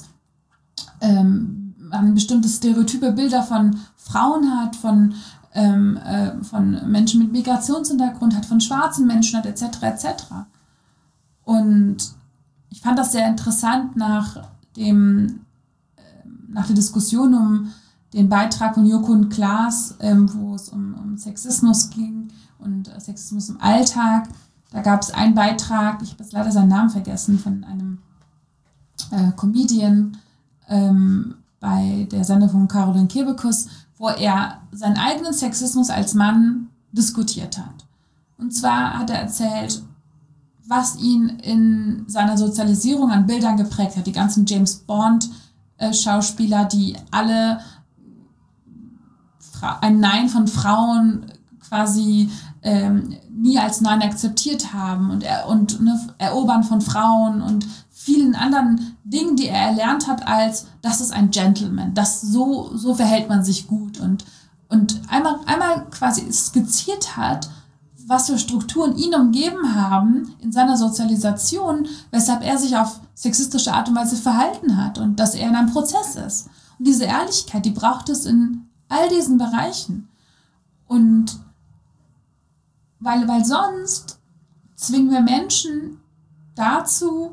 man bestimmte stereotype Bilder von Frauen hat, von Menschen mit Migrationshintergrund hat, von schwarzen Menschen hat, etc. etc. Und ich fand das sehr interessant nach der Diskussion um den Beitrag von Joko und Klaas, wo es um Sexismus ging und Sexismus im Alltag. Da gab es einen Beitrag, ich habe jetzt leider seinen Namen vergessen, von einem Comedian bei der Sendung von Caroline Kebekus, wo er seinen eigenen Sexismus als Mann diskutiert hat. Und zwar hat er erzählt, was ihn in seiner Sozialisierung an Bildern geprägt hat. Die ganzen James Bond-Schauspieler, die alle ein Nein von Frauen quasi nie als Nein akzeptiert haben und Erobern von Frauen und vielen anderen Dingen, die er erlernt hat, als das ist ein Gentleman, so verhält man sich gut und einmal quasi skizziert hat, was für Strukturen ihn umgeben haben in seiner Sozialisation, weshalb er sich auf sexistische Art und Weise verhalten hat und dass er in einem Prozess ist. Und diese Ehrlichkeit, die braucht es in all diesen Bereichen. Und weil sonst zwingen wir Menschen dazu,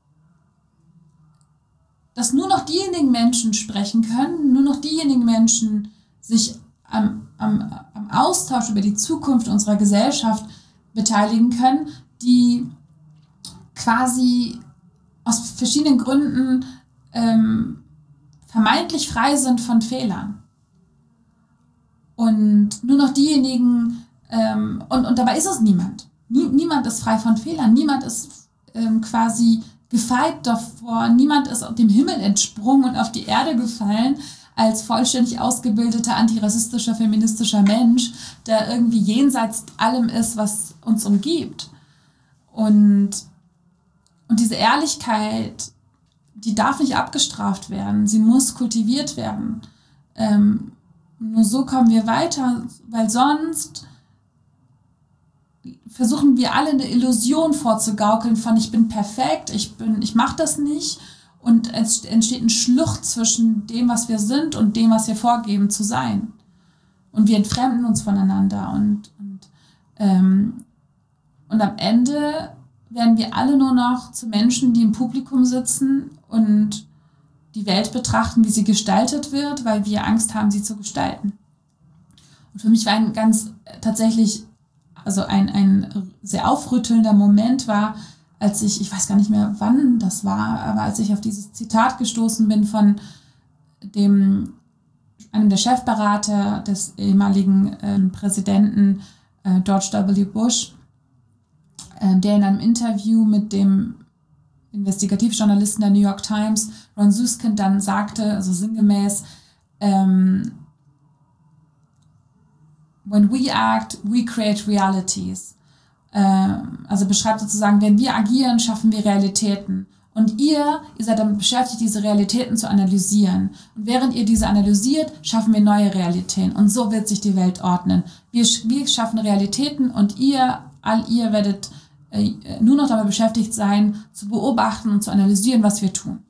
dass nur noch diejenigen Menschen sprechen können, nur noch diejenigen Menschen sich am Austausch über die Zukunft unserer Gesellschaft beteiligen können, die quasi aus verschiedenen Gründen vermeintlich frei sind von Fehlern. Und nur noch diejenigen, und dabei ist es niemand. Niemand ist frei von Fehlern, niemand ist quasi gefeit davor, niemand ist dem Himmel entsprungen und auf die Erde gefallen als vollständig ausgebildeter, antirassistischer, feministischer Mensch, der irgendwie jenseits allem ist, was uns umgibt. Und diese Ehrlichkeit, die darf nicht abgestraft werden, sie muss kultiviert werden. Nur so kommen wir weiter, weil sonst versuchen wir alle eine Illusion vorzugaukeln von ich bin perfekt, ich mache das nicht und es entsteht ein Schlucht zwischen dem, was wir sind und dem, was wir vorgeben zu sein. Und wir entfremden uns voneinander und am Ende werden wir alle nur noch zu Menschen, die im Publikum sitzen und die Welt betrachten, wie sie gestaltet wird, weil wir Angst haben, sie zu gestalten. Und für mich war ein sehr aufrüttelnder Moment war, als ich weiß gar nicht mehr, wann das war, aber als ich auf dieses Zitat gestoßen bin von einem der Chefberater des ehemaligen Präsidenten George W. Bush, der in einem Interview mit dem Investigativjournalisten der New York Times, Ron Suskind, dann sagte, also sinngemäß, when we act, we create realities. Also beschreibt sozusagen, wenn wir agieren, schaffen wir Realitäten. Und ihr seid damit beschäftigt, diese Realitäten zu analysieren. Und während ihr diese analysiert, schaffen wir neue Realitäten. Und so wird sich die Welt ordnen. Wir schaffen Realitäten und ihr werdet nur noch damit beschäftigt sein, zu beobachten und zu analysieren, was wir tun.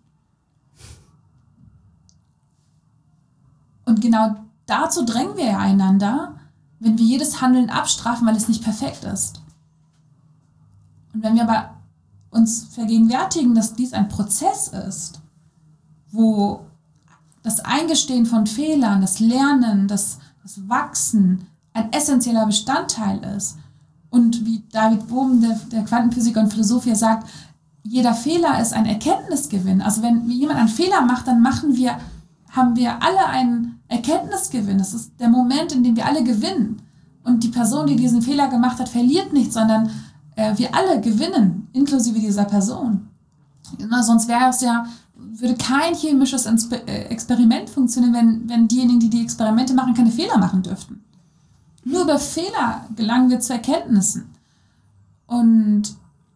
Und genau dazu drängen wir ja einander, wenn wir jedes Handeln abstrafen, weil es nicht perfekt ist. Und wenn wir aber uns vergegenwärtigen, dass dies ein Prozess ist, wo das Eingestehen von Fehlern, das Lernen, das Wachsen ein essentieller Bestandteil ist. Und wie David Bohm, der Quantenphysiker und Philosoph, hier sagt, jeder Fehler ist ein Erkenntnisgewinn. Also wenn jemand einen Fehler macht, dann haben wir alle einen Erkenntnisgewinn. Das ist der Moment, in dem wir alle gewinnen. Und die Person, die diesen Fehler gemacht hat, verliert nicht, sondern wir alle gewinnen, inklusive dieser Person. Sonst würde kein chemisches Experiment funktionieren, wenn diejenigen, die Experimente machen, keine Fehler machen dürften. Nur über Fehler gelangen wir zu Erkenntnissen. Und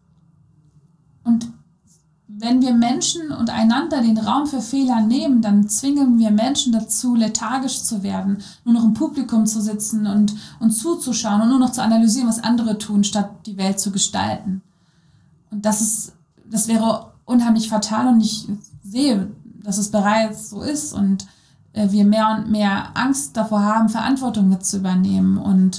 wenn wir Menschen und einander den Raum für Fehler nehmen, dann zwingen wir Menschen dazu, lethargisch zu werden, nur noch im Publikum zu sitzen und zuzuschauen und nur noch zu analysieren, was andere tun, statt die Welt zu gestalten. Und das wäre unheimlich fatal und ich sehe, dass es bereits so ist und wir mehr und mehr Angst davor haben, Verantwortung mit zu übernehmen und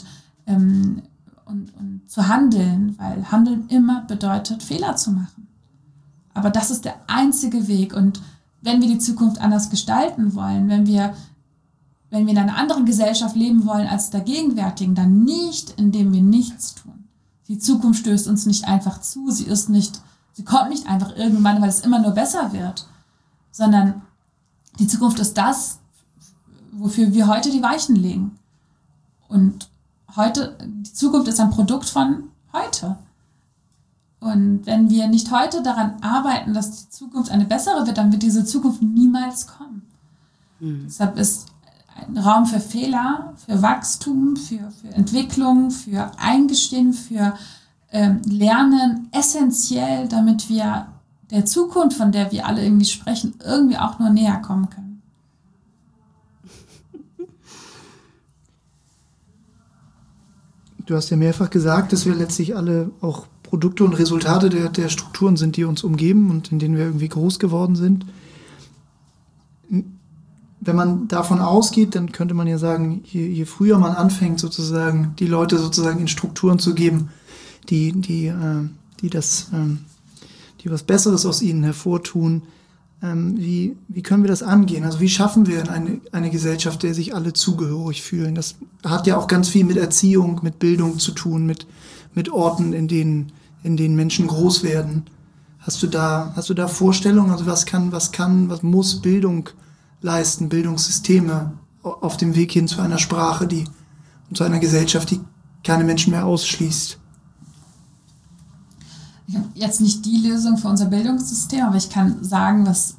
zu handeln, weil Handeln immer bedeutet, Fehler zu machen. Aber das ist der einzige Weg. Und wenn wir die Zukunft anders gestalten wollen, wenn wir in einer anderen Gesellschaft leben wollen als der gegenwärtigen, dann nicht, indem wir nichts tun. Die Zukunft stößt uns nicht einfach zu. Sie kommt nicht einfach irgendwann, weil es immer nur besser wird. Sondern die Zukunft ist das, wofür wir heute die Weichen legen. Und die Zukunft ist ein Produkt von heute. Und wenn wir nicht heute daran arbeiten, dass die Zukunft eine bessere wird, dann wird diese Zukunft niemals kommen. Deshalb ist ein Raum für Fehler, für Wachstum, für Entwicklung, für Eingestehen, für Lernen essentiell, damit wir der Zukunft, von der wir alle irgendwie sprechen, irgendwie auch nur näher kommen können.
Du hast ja mehrfach gesagt, dass wir letztlich alle auch Produkte und Resultate der Strukturen sind, die uns umgeben und in denen wir irgendwie groß geworden sind. Wenn man davon ausgeht, dann könnte man ja sagen, je früher man anfängt, sozusagen die Leute sozusagen in Strukturen zu geben, die was Besseres aus ihnen hervortun, wie können wir das angehen? Also wie schaffen wir eine Gesellschaft, der sich alle zugehörig fühlen? Das hat ja auch ganz viel mit Erziehung, mit Bildung zu tun, mit Orten, in denen Menschen groß werden. Hast du da Vorstellungen? Also was muss Bildung leisten, Bildungssysteme auf dem Weg hin zu einer Sprache, und zu einer Gesellschaft, die keine Menschen mehr ausschließt?
Ich habe jetzt nicht die Lösung für unser Bildungssystem, aber ich kann sagen, was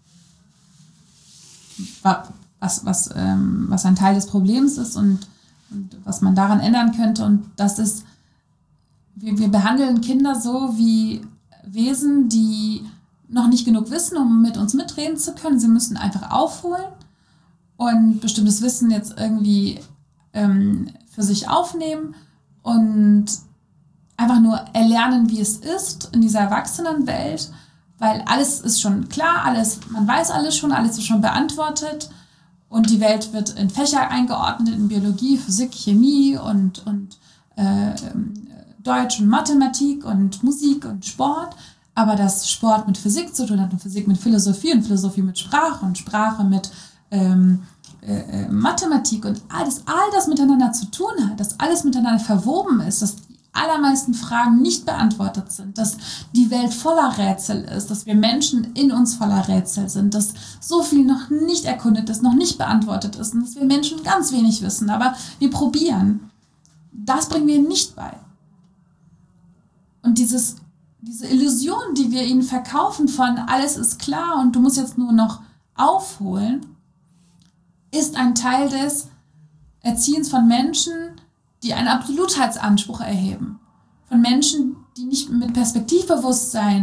ein Teil des Problems ist und was man daran ändern könnte. Und das ist, wir behandeln Kinder so wie Wesen, die noch nicht genug wissen, um mit uns mitreden zu können. Sie müssen einfach aufholen und bestimmtes Wissen jetzt irgendwie für sich aufnehmen und einfach nur erlernen, wie es ist in dieser Erwachsenenwelt, weil alles ist schon klar, man weiß alles ist schon beantwortet und die Welt wird in Fächer eingeordnet, in Biologie, Physik, Chemie und Deutsch und Mathematik und Musik und Sport, aber dass Sport mit Physik zu tun hat und Physik mit Philosophie und Philosophie mit Sprache und Sprache mit Mathematik und all das miteinander zu tun hat, dass alles miteinander verwoben ist, dass die allermeisten Fragen nicht beantwortet sind, dass die Welt voller Rätsel ist, dass wir Menschen in uns voller Rätsel sind, dass so viel noch nicht erkundet ist, noch nicht beantwortet ist und dass wir Menschen ganz wenig wissen, aber wir probieren. Das bringen wir ihnen nicht bei. Und diese Illusion, die wir ihnen verkaufen von alles ist klar und du musst jetzt nur noch aufholen, ist ein Teil des Erziehens von Menschen, die einen Absolutheitsanspruch erheben. Von Menschen, die nicht mit Perspektivbewusstsein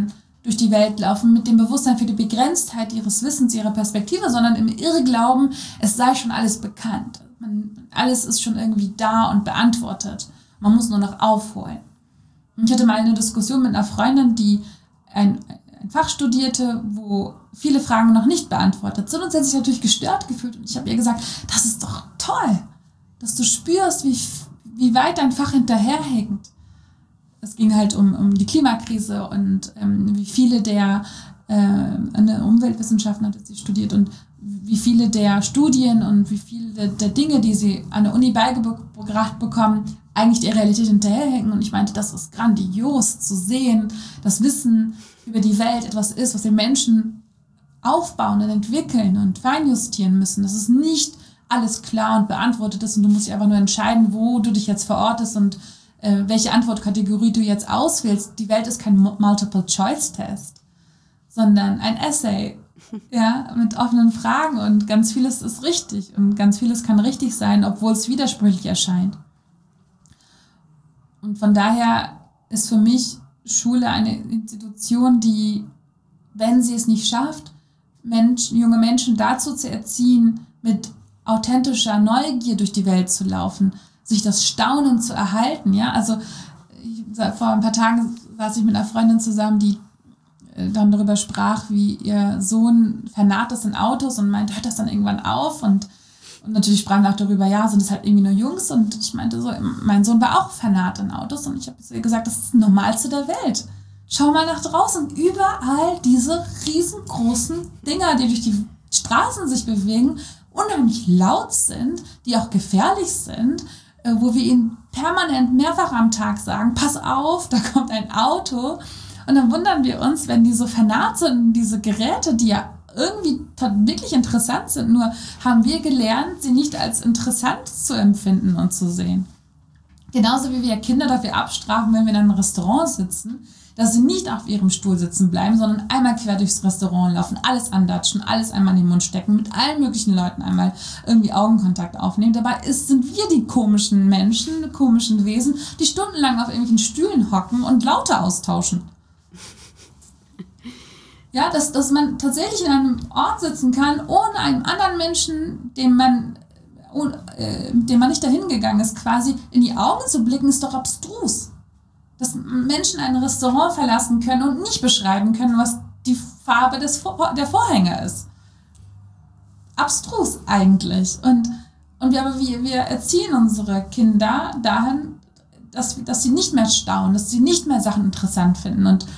durch die Welt laufen mit dem Bewusstsein für die Begrenztheit ihres Wissens, ihrer Perspektive, sondern im Irrglauben, es sei schon alles bekannt. Alles ist schon irgendwie da und beantwortet. Man muss nur noch aufholen. Ich hatte mal eine Diskussion mit einer Freundin, die ein Fach studierte, wo viele Fragen noch nicht beantwortet sind. Und sie hat sich natürlich gestört gefühlt. Und ich habe ihr gesagt, das ist doch toll, dass du spürst, wie weit dein Fach hinterherhängt. Es ging halt um die Klimakrise und wie viele eine Umweltwissenschaften hat sie studiert und wie viele der Studien und wie viele der Dinge, die sie an der Uni beigebracht bekommen, eigentlich der Realität hinterherhängen. Und ich meinte, das ist grandios zu sehen, dass Wissen über die Welt etwas ist, was wir Menschen aufbauen und entwickeln und feinjustieren müssen. Das ist nicht alles klar und beantwortet ist und du musst dich einfach nur entscheiden, wo du dich jetzt verortest und welche Antwortkategorie du jetzt auswählst. Die Welt ist kein Multiple-Choice-Test, sondern ein Essay, ja, mit offenen Fragen und ganz vieles ist richtig und ganz vieles kann richtig sein, obwohl es widersprüchlich erscheint. Und von daher ist für mich Schule eine Institution, die, wenn sie es nicht schafft, junge Menschen dazu zu erziehen, mit authentischer Neugier durch die Welt zu laufen, sich das Staunen zu erhalten. Ja? Also vor ein paar Tagen saß ich mit einer Freundin zusammen, die dann darüber sprach, wie ihr Sohn vernarrt ist in Autos und meint, hört das dann irgendwann auf? Und natürlich sprachen wir auch darüber, ja, sind das halt irgendwie nur Jungs? Und ich meinte so, mein Sohn war auch vernarrt in Autos und ich habe ihr gesagt, das ist das Normalste der Welt. Schau mal nach draußen, überall diese riesengroßen Dinger, die durch die Straßen sich bewegen, unheimlich laut sind, die auch gefährlich sind, wo wir ihnen permanent mehrfach am Tag sagen, pass auf, da kommt ein Auto. Und dann wundern wir uns, wenn die so vernarrt sind, diese Geräte, die ja irgendwie wirklich interessant sind, nur haben wir gelernt, sie nicht als interessant zu empfinden und zu sehen. Genauso wie wir Kinder dafür abstrafen, wenn wir in einem Restaurant sitzen, dass sie nicht auf ihrem Stuhl sitzen bleiben, sondern einmal quer durchs Restaurant laufen, alles andatschen, alles einmal in den Mund stecken, mit allen möglichen Leuten einmal irgendwie Augenkontakt aufnehmen. Dabei sind wir die komischen Menschen, komischen Wesen, die stundenlang auf irgendwelchen Stühlen hocken und Laute austauschen. Ja, dass man tatsächlich in einem Ort sitzen kann, ohne einen anderen Menschen, dem man nicht dahin gegangen ist, quasi in die Augen zu blicken, ist doch abstrus. Dass Menschen ein Restaurant verlassen können und nicht beschreiben können, was die Farbe der Vorhänge ist. Abstrus eigentlich. Und wir erziehen unsere Kinder dahin, dass sie nicht mehr staunen, dass sie nicht mehr Sachen interessant finden. Und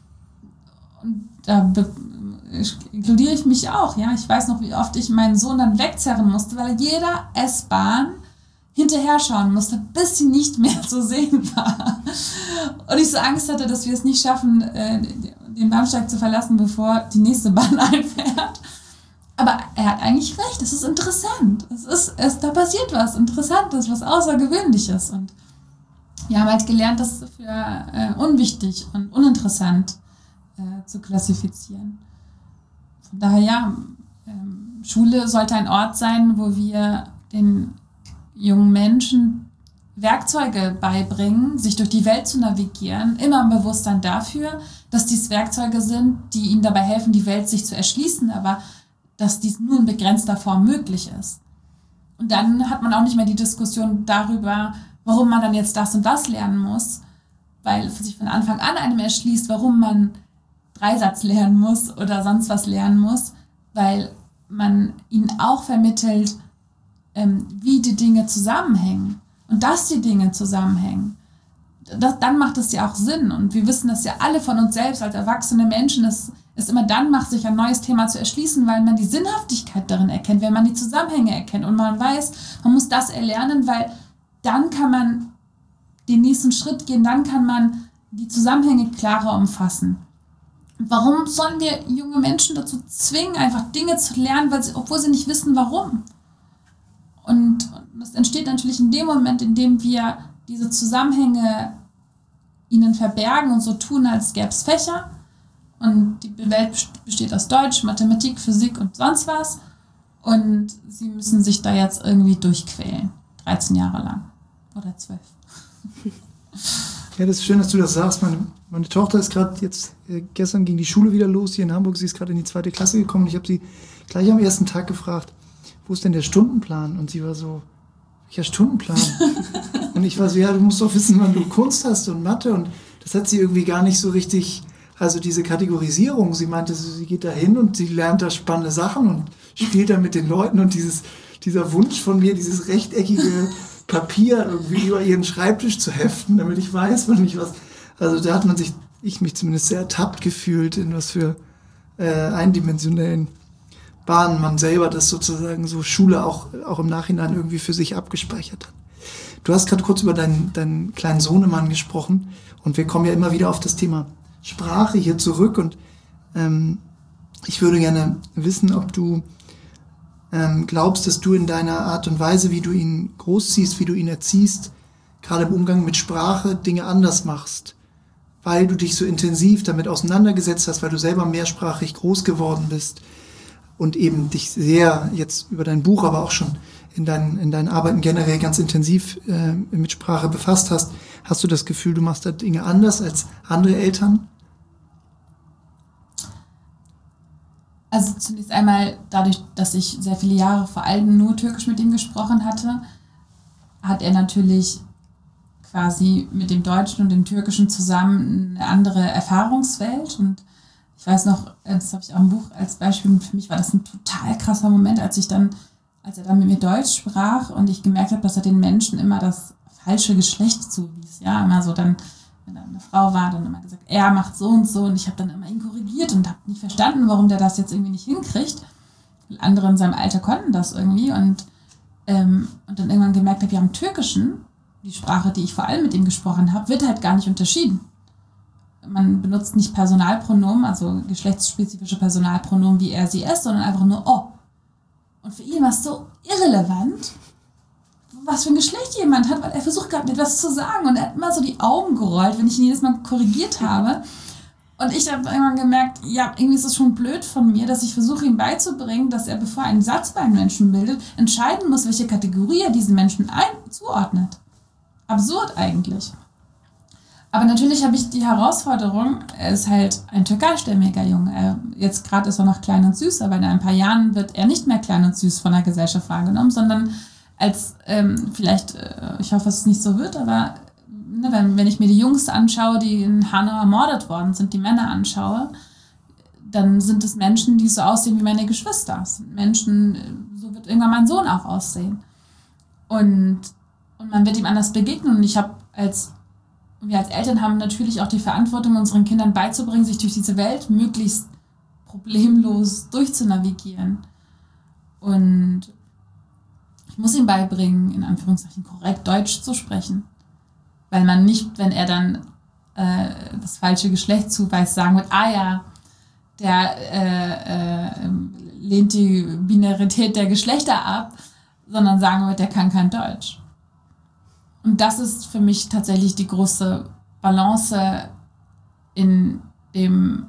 da inkludiere ich mich auch. Ja? Ich weiß noch, wie oft ich meinen Sohn dann wegzerren musste, weil jeder S-Bahn hinterher schauen musste, bis sie nicht mehr zu sehen war. Und ich so Angst hatte, dass wir es nicht schaffen, den Bahnsteig zu verlassen, bevor die nächste Bahn einfährt. Aber er hat eigentlich recht, es ist interessant. Da passiert was Interessantes, was Außergewöhnliches. Und wir haben halt gelernt, das für unwichtig und uninteressant zu klassifizieren. Von daher, ja, Schule sollte ein Ort sein, wo wir den jungen Menschen Werkzeuge beibringen, sich durch die Welt zu navigieren, immer im Bewusstsein dafür, dass dies Werkzeuge sind, die ihnen dabei helfen, die Welt sich zu erschließen, aber dass dies nur in begrenzter Form möglich ist. Und dann hat man auch nicht mehr die Diskussion darüber, warum man dann jetzt das und das lernen muss, weil sich von Anfang an einem erschließt, warum man Dreisatz lernen muss oder sonst was lernen muss, weil man ihnen auch vermittelt, wie die Dinge zusammenhängen und dass die Dinge zusammenhängen. Dann macht es ja auch Sinn und wir wissen das ja alle von uns selbst als erwachsene Menschen, es immer dann macht, sich ein neues Thema zu erschließen, weil man die Sinnhaftigkeit darin erkennt, wenn man die Zusammenhänge erkennt und man weiß, man muss das erlernen, weil dann kann man den nächsten Schritt gehen, dann kann man die Zusammenhänge klarer umfassen. Warum sollen wir junge Menschen dazu zwingen, einfach Dinge zu lernen, obwohl sie nicht wissen, warum? Und das entsteht natürlich in dem Moment, in dem wir diese Zusammenhänge ihnen verbergen und so tun, als gäbe es Fächer. Und die Welt besteht aus Deutsch, Mathematik, Physik und sonst was. Und sie müssen sich da jetzt irgendwie durchquälen. 13 Jahre lang. Oder 12.
Ja, das ist schön, dass du das sagst. Meine Tochter ist gerade jetzt, gestern ging die Schule wieder los hier in Hamburg. Sie ist gerade in die 2. Klasse gekommen. Ich habe sie gleich am ersten Tag gefragt, wo ist denn der Stundenplan? Und sie war so, welcher Stundenplan? Und ich war so, ja, du musst doch wissen, wann du Kunst hast und Mathe. Und das hat sie irgendwie gar nicht so richtig, also diese Kategorisierung. Sie meinte, sie geht da hin und sie lernt da spannende Sachen und spielt da mit den Leuten. Und dieser Wunsch von mir, dieses rechteckige Papier irgendwie über ihren Schreibtisch zu heften, damit ich weiß, wann ich was... Also da hat ich mich zumindest sehr ertappt gefühlt, in was für eindimensionellen Bahnen man selber das sozusagen so Schule auch im Nachhinein irgendwie für sich abgespeichert hat. Du hast gerade kurz über deinen kleinen Sohnemann gesprochen und wir kommen ja immer wieder auf das Thema Sprache hier zurück und ich würde gerne wissen, ob du glaubst, dass du in deiner Art und Weise, wie du ihn großziehst, wie du ihn erziehst, gerade im Umgang mit Sprache Dinge anders machst, weil du dich so intensiv damit auseinandergesetzt hast, weil du selber mehrsprachig groß geworden bist und eben dich sehr jetzt über dein Buch, aber auch schon in deinen Arbeiten generell ganz intensiv mit Sprache befasst hast. Hast du das Gefühl, du machst da Dinge anders als andere Eltern?
Also zunächst einmal dadurch, dass ich sehr viele Jahre vor allem nur Türkisch mit ihm gesprochen hatte, hat er natürlich quasi mit dem Deutschen und dem Türkischen zusammen eine andere Erfahrungswelt. Und ich weiß noch, das habe ich auch im Buch als Beispiel, und für mich war das ein total krasser Moment, als er dann mit mir Deutsch sprach und ich gemerkt habe, dass er den Menschen immer das falsche Geschlecht zuwies. Ja, immer so dann, wenn er eine Frau war, dann immer gesagt, er macht so und so und ich habe dann immer ihn korrigiert und habe nicht verstanden, warum der das jetzt irgendwie nicht hinkriegt. Andere in seinem Alter konnten das irgendwie und dann irgendwann gemerkt habe, ja, im Türkischen, die Sprache, die ich vor allem mit ihm gesprochen habe, wird halt gar nicht unterschieden. Man benutzt nicht Personalpronomen, also geschlechtsspezifische Personalpronomen, wie er, sie, es, sondern einfach nur o. Und für ihn war es so irrelevant, was für ein Geschlecht jemand hat, weil er versucht gerade etwas zu sagen und er hat immer so die Augen gerollt, wenn ich ihn jedes Mal korrigiert habe. Und ich habe irgendwann gemerkt, ja, irgendwie ist es schon blöd von mir, dass ich versuche, ihm beizubringen, dass er, bevor er einen Satz bei einem Menschen bildet, entscheiden muss, welche Kategorie er diesen Menschen zuordnet. Absurd eigentlich. Aber natürlich habe ich die Herausforderung, er ist halt ein türkeistämmiger Junge. Jetzt gerade ist er noch klein und süß, aber in ein paar Jahren wird er nicht mehr klein und süß von der Gesellschaft wahrgenommen, sondern als ich hoffe, dass es nicht so wird, aber wenn ich mir die Jungs anschaue, die in Hanau ermordet worden sind, die Männer anschaue, dann sind es Menschen, die so aussehen wie meine Geschwister. Es sind Menschen, so wird irgendwann mein Sohn auch aussehen. Und man wird ihm anders begegnen. Und wir als Eltern haben natürlich auch die Verantwortung, unseren Kindern beizubringen, sich durch diese Welt möglichst problemlos durchzunavigieren. Und ich muss ihm beibringen, in Anführungszeichen korrekt Deutsch zu sprechen. Weil man nicht, wenn er dann das falsche Geschlecht zuweist, sagen wird, der lehnt die Binarität der Geschlechter ab, sondern sagen wird, der kann kein Deutsch. Und das ist für mich tatsächlich die große Balance in dem,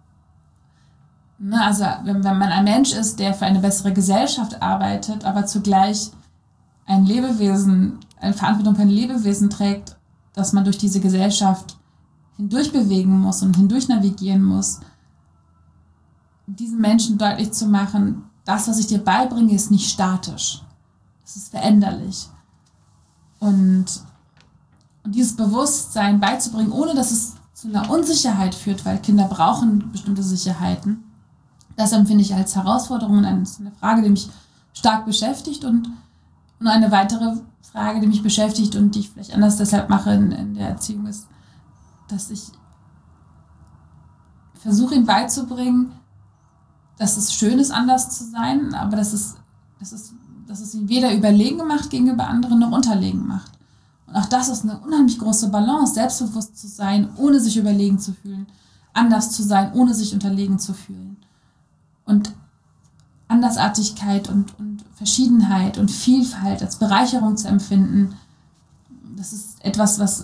also wenn man ein Mensch ist, der für eine bessere Gesellschaft arbeitet, aber zugleich eine Verantwortung für ein Lebewesen trägt, dass man durch diese Gesellschaft hindurch bewegen muss und hindurch navigieren muss, diesen Menschen deutlich zu machen, das, was ich dir beibringe, ist nicht statisch. Es ist veränderlich. Und dieses Bewusstsein beizubringen, ohne dass es zu einer Unsicherheit führt, weil Kinder brauchen bestimmte Sicherheiten, das empfinde ich als Herausforderung und eine Frage, die mich stark beschäftigt und eine weitere Frage, die mich beschäftigt und die ich vielleicht anders deshalb mache in der Erziehung ist, dass ich versuche, ihm beizubringen, dass es schön ist, anders zu sein, aber dass es ihn weder überlegen macht gegenüber anderen noch unterlegen macht. Und auch das ist eine unheimlich große Balance, selbstbewusst zu sein, ohne sich überlegen zu fühlen, anders zu sein, ohne sich unterlegen zu fühlen. Und Andersartigkeit und Verschiedenheit und Vielfalt als Bereicherung zu empfinden, das ist etwas, was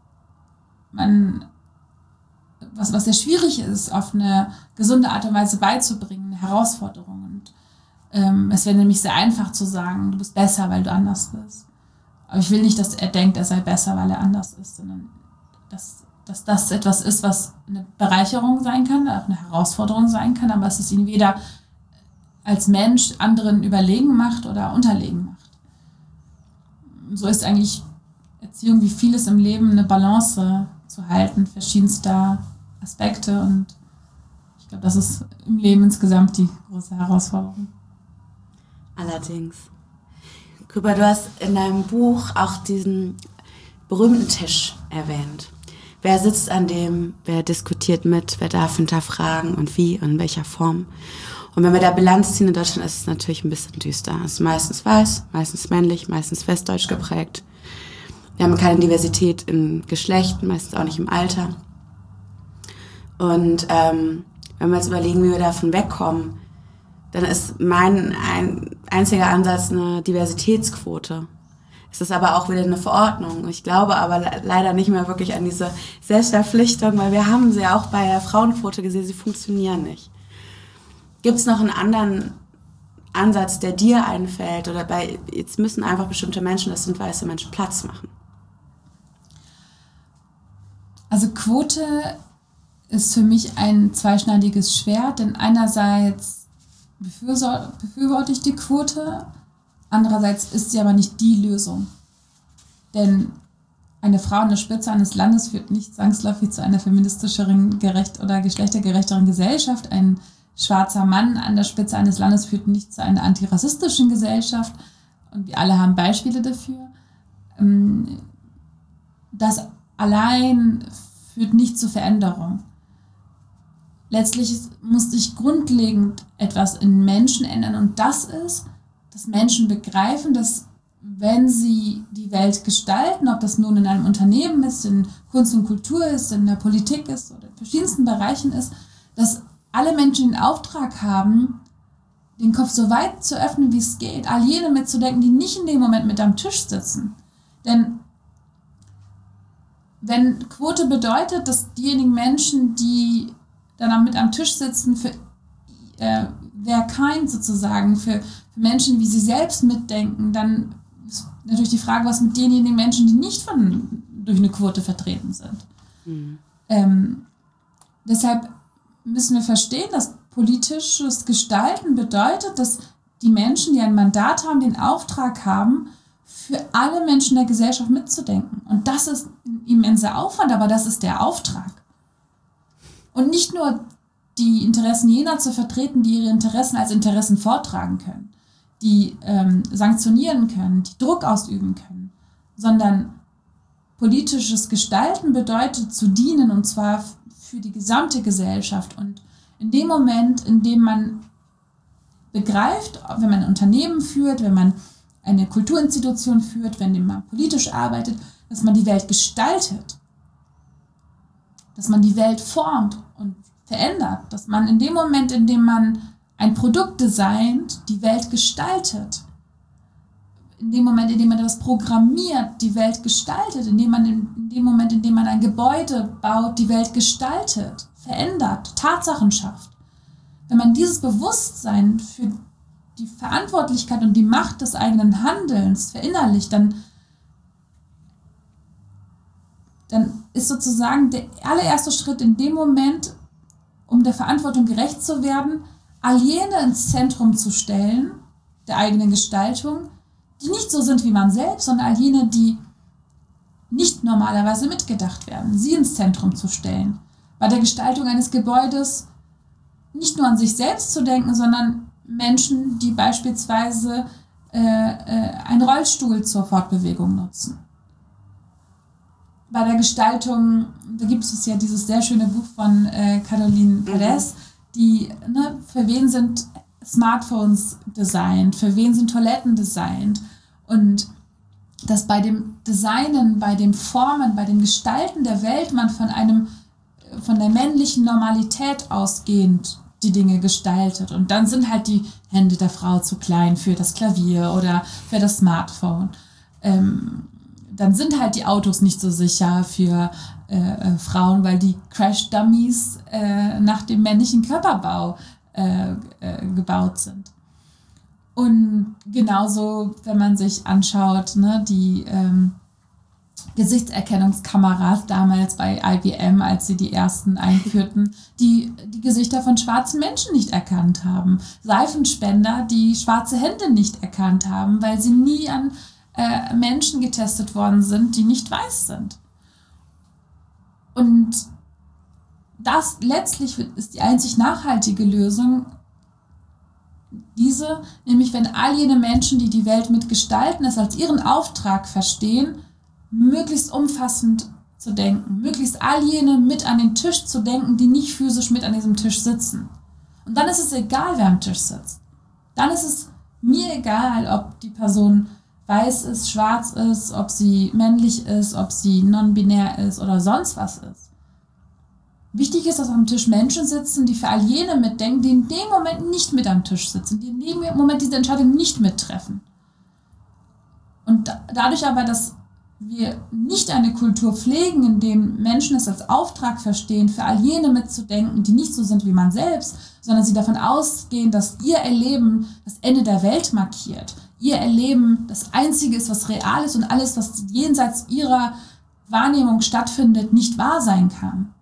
sehr schwierig ist, auf eine gesunde Art und Weise beizubringen, eine Herausforderung. Und es wäre nämlich sehr einfach zu sagen, du bist besser, weil du anders bist. Aber ich will nicht, dass er denkt, er sei besser, weil er anders ist, sondern dass das etwas ist, was eine Bereicherung sein kann, auch eine Herausforderung sein kann, aber dass es ihn weder als Mensch anderen überlegen macht oder unterlegen macht. So ist eigentlich Erziehung wie vieles im Leben eine Balance zu halten, verschiedenster Aspekte, und ich glaube, das ist im Leben insgesamt die große Herausforderung.
Allerdings. Küber, du hast in deinem Buch auch diesen berühmten Tisch erwähnt. Wer sitzt an dem, wer diskutiert mit, wer darf hinterfragen und wie und in welcher Form. Und wenn wir da Bilanz ziehen in Deutschland, ist es natürlich ein bisschen düster. Es ist meistens weiß, meistens männlich, meistens westdeutsch geprägt. Wir haben keine Diversität im Geschlecht, meistens auch nicht im Alter. Und wenn wir jetzt überlegen, wie wir davon wegkommen, dann ist mein einziger Ansatz eine Diversitätsquote. Es ist aber auch wieder eine Verordnung. Ich glaube aber leider nicht mehr wirklich an diese Selbstverpflichtung, weil wir haben sie auch bei der Frauenquote gesehen, sie funktionieren nicht. Gibt es noch einen anderen Ansatz, der dir einfällt? Oder jetzt müssen einfach bestimmte Menschen, das sind weiße Menschen, Platz machen?
Also Quote ist für mich ein zweischneidiges Schwert, denn einerseits befürworte ich die Quote, andererseits ist sie aber nicht die Lösung. Denn eine Frau an der Spitze eines Landes führt nicht zwangsläufig zu einer feministischeren oder geschlechtergerechteren Gesellschaft. Ein schwarzer Mann an der Spitze eines Landes führt nicht zu einer antirassistischen Gesellschaft. Und wir alle haben Beispiele dafür. Das allein führt nicht zur Veränderung. Letztlich muss sich grundlegend etwas in Menschen ändern, und das ist, dass Menschen begreifen, dass wenn sie die Welt gestalten, ob das nun in einem Unternehmen ist, in Kunst und Kultur ist, in der Politik ist oder in verschiedensten Bereichen ist, dass alle Menschen den Auftrag haben, den Kopf so weit zu öffnen, wie es geht, all jene mitzudenken, die nicht in dem Moment mit am Tisch sitzen. Denn wenn Quote bedeutet, dass diejenigen Menschen, die dann mit am Tisch sitzen, für their kind sozusagen, für Menschen, wie sie selbst mitdenken, dann ist natürlich die Frage, was mit denjenigen Menschen, die nicht durch eine Quote vertreten sind. Deshalb müssen wir verstehen, dass politisches Gestalten bedeutet, dass die Menschen, die ein Mandat haben, den Auftrag haben, für alle Menschen der Gesellschaft mitzudenken. Und das ist ein immenser Aufwand, aber das ist der Auftrag. Und nicht nur die Interessen jener zu vertreten, die ihre Interessen als Interessen vortragen können, die sanktionieren können, die Druck ausüben können, sondern politisches Gestalten bedeutet zu dienen, und zwar für die gesamte Gesellschaft. Und in dem Moment, in dem man begreift, wenn man ein Unternehmen führt, wenn man eine Kulturinstitution führt, wenn man politisch arbeitet, dass man die Welt gestaltet, dass man die Welt formt und verändert, dass man in dem Moment, in dem man ein Produkt designt, die Welt gestaltet, in dem Moment, in dem man das programmiert, die Welt gestaltet, in dem Moment, in dem man ein Gebäude baut, die Welt gestaltet, verändert, Tatsachen schafft. Wenn man dieses Bewusstsein für die Verantwortlichkeit und die Macht des eigenen Handelns verinnerlicht, dann ist sozusagen der allererste Schritt in dem Moment, um der Verantwortung gerecht zu werden, all jene ins Zentrum zu stellen, der eigenen Gestaltung, die nicht so sind wie man selbst, sondern all jene, die nicht normalerweise mitgedacht werden, sie ins Zentrum zu stellen. Bei der Gestaltung eines Gebäudes nicht nur an sich selbst zu denken, sondern Menschen, die beispielsweise einen Rollstuhl zur Fortbewegung nutzen. Bei der Gestaltung, da gibt es ja dieses sehr schöne Buch von Caroline Perez, die, für wen sind Smartphones designt, für wen sind Toiletten designt, und dass bei dem Designen, bei dem Formen, bei dem Gestalten der Welt man von der männlichen Normalität ausgehend die Dinge gestaltet, und dann sind halt die Hände der Frau zu klein für das Klavier oder für das Smartphone. Dann sind halt die Autos nicht so sicher für Frauen, weil die Crash-Dummies nach dem männlichen Körperbau gebaut sind. Und genauso, wenn man sich anschaut, die Gesichtserkennungskameras damals bei IBM, als sie die ersten einführten, die Gesichter von schwarzen Menschen nicht erkannt haben. Seifenspender, die schwarze Hände nicht erkannt haben, weil sie nie an Menschen getestet worden sind, die nicht weiß sind. Und das letztlich ist die einzig nachhaltige Lösung, diese, nämlich wenn all jene Menschen, die die Welt mitgestalten, es als ihren Auftrag verstehen, möglichst umfassend zu denken, möglichst all jene mit an den Tisch zu denken, die nicht physisch mit an diesem Tisch sitzen. Und dann ist es egal, wer am Tisch sitzt. Dann ist es mir egal, ob die Person weiß ist, schwarz ist, ob sie männlich ist, ob sie non-binär ist oder sonst was ist. Wichtig ist, dass am Tisch Menschen sitzen, die für all jene mitdenken, die in dem Moment nicht mit am Tisch sitzen, die in dem Moment diese Entscheidung nicht mittreffen. Und dadurch aber, dass wir nicht eine Kultur pflegen, in dem Menschen es als Auftrag verstehen, für all jene mitzudenken, die nicht so sind wie man selbst, sondern sie davon ausgehen, dass ihr Erleben das Ende der Welt markiert. Ihr Erleben das Einzige ist, was real ist und alles, was jenseits ihrer Wahrnehmung stattfindet, nicht wahr sein kann.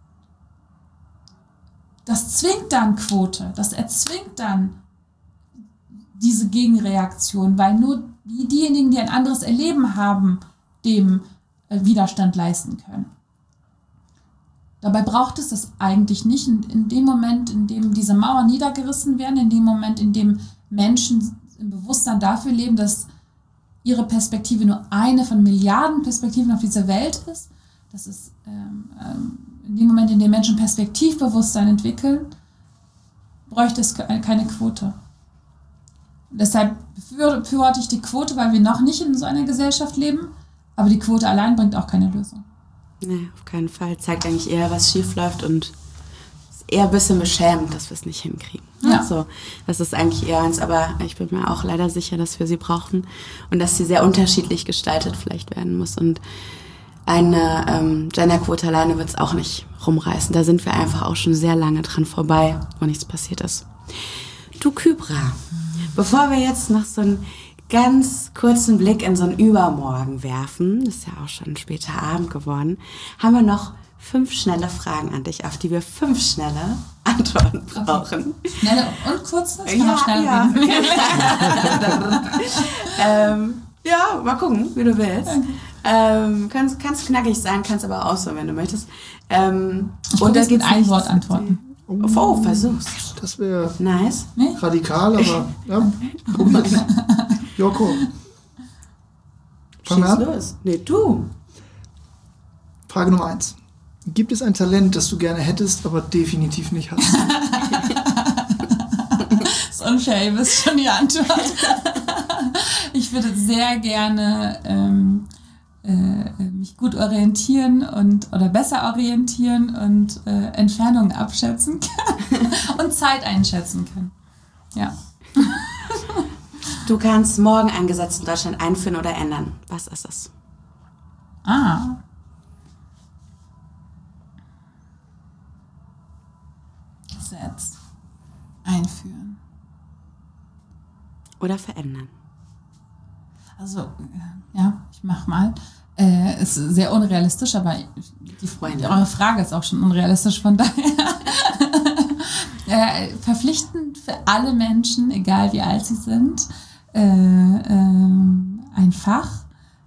Das zwingt dann Quote, das erzwingt dann diese Gegenreaktion, weil nur diejenigen, die ein anderes Erleben haben, dem Widerstand leisten können. Dabei braucht es das eigentlich nicht. In dem Moment, in dem diese Mauern niedergerissen werden, in dem Moment, in dem Menschen im Bewusstsein dafür leben, dass ihre Perspektive nur eine von Milliarden Perspektiven auf dieser Welt ist, das ist in dem Moment, in dem Menschen Perspektivbewusstsein entwickeln, bräuchte es keine Quote. Deshalb befürworte ich die Quote, weil wir noch nicht in so einer Gesellschaft leben, aber die Quote allein bringt auch keine Lösung.
Nee, auf keinen Fall. Zeigt eigentlich eher, was schief läuft und ist eher ein bisschen beschämend, dass wir es nicht hinkriegen.
Ja.
So, das ist eigentlich eher eins, aber ich bin mir auch leider sicher, dass wir sie brauchen und dass sie sehr unterschiedlich gestaltet vielleicht werden muss. Und eine Genderquote alleine wird es auch nicht rumreißen. Da sind wir einfach auch schon sehr lange dran vorbei, wo nichts passiert ist. Du Kybra, bevor wir jetzt noch so einen ganz kurzen Blick in so einen Übermorgen werfen, das ist ja auch schon ein später Abend geworden, haben wir noch 5 schnelle Fragen an dich, auf die wir 5 schnelle Antworten brauchen.
Okay. Schnelle und kurze? Ich kann auch schnell reden.
Ja, mal gucken, wie du willst. Okay. Kannst knackig sein, kannst aber auch so, wenn du möchtest.
Und da gibt ein Wort antworten.
Oh, versuch's.
Das wäre
nice.
Radikal, aber ja, probier. Joko. Fang an.
Los. Nee, du.
Frage Nummer 1. Gibt es ein Talent, das du gerne hättest, aber definitiv nicht hast?
Das ist unfair, ihr wisst schon die Antwort. Ich würde sehr gerne mich gut orientieren oder besser orientieren und Entfernungen abschätzen können und Zeit einschätzen können. Ja.
Du kannst morgen ein Gesetz in Deutschland einführen oder ändern. Was ist es?
Gesetz einführen.
Oder verändern.
Also, ja, ich mach mal. Ist sehr unrealistisch, aber eure Frage ist auch schon unrealistisch, von daher. Verpflichtend für alle Menschen, egal wie alt sie sind, ein Fach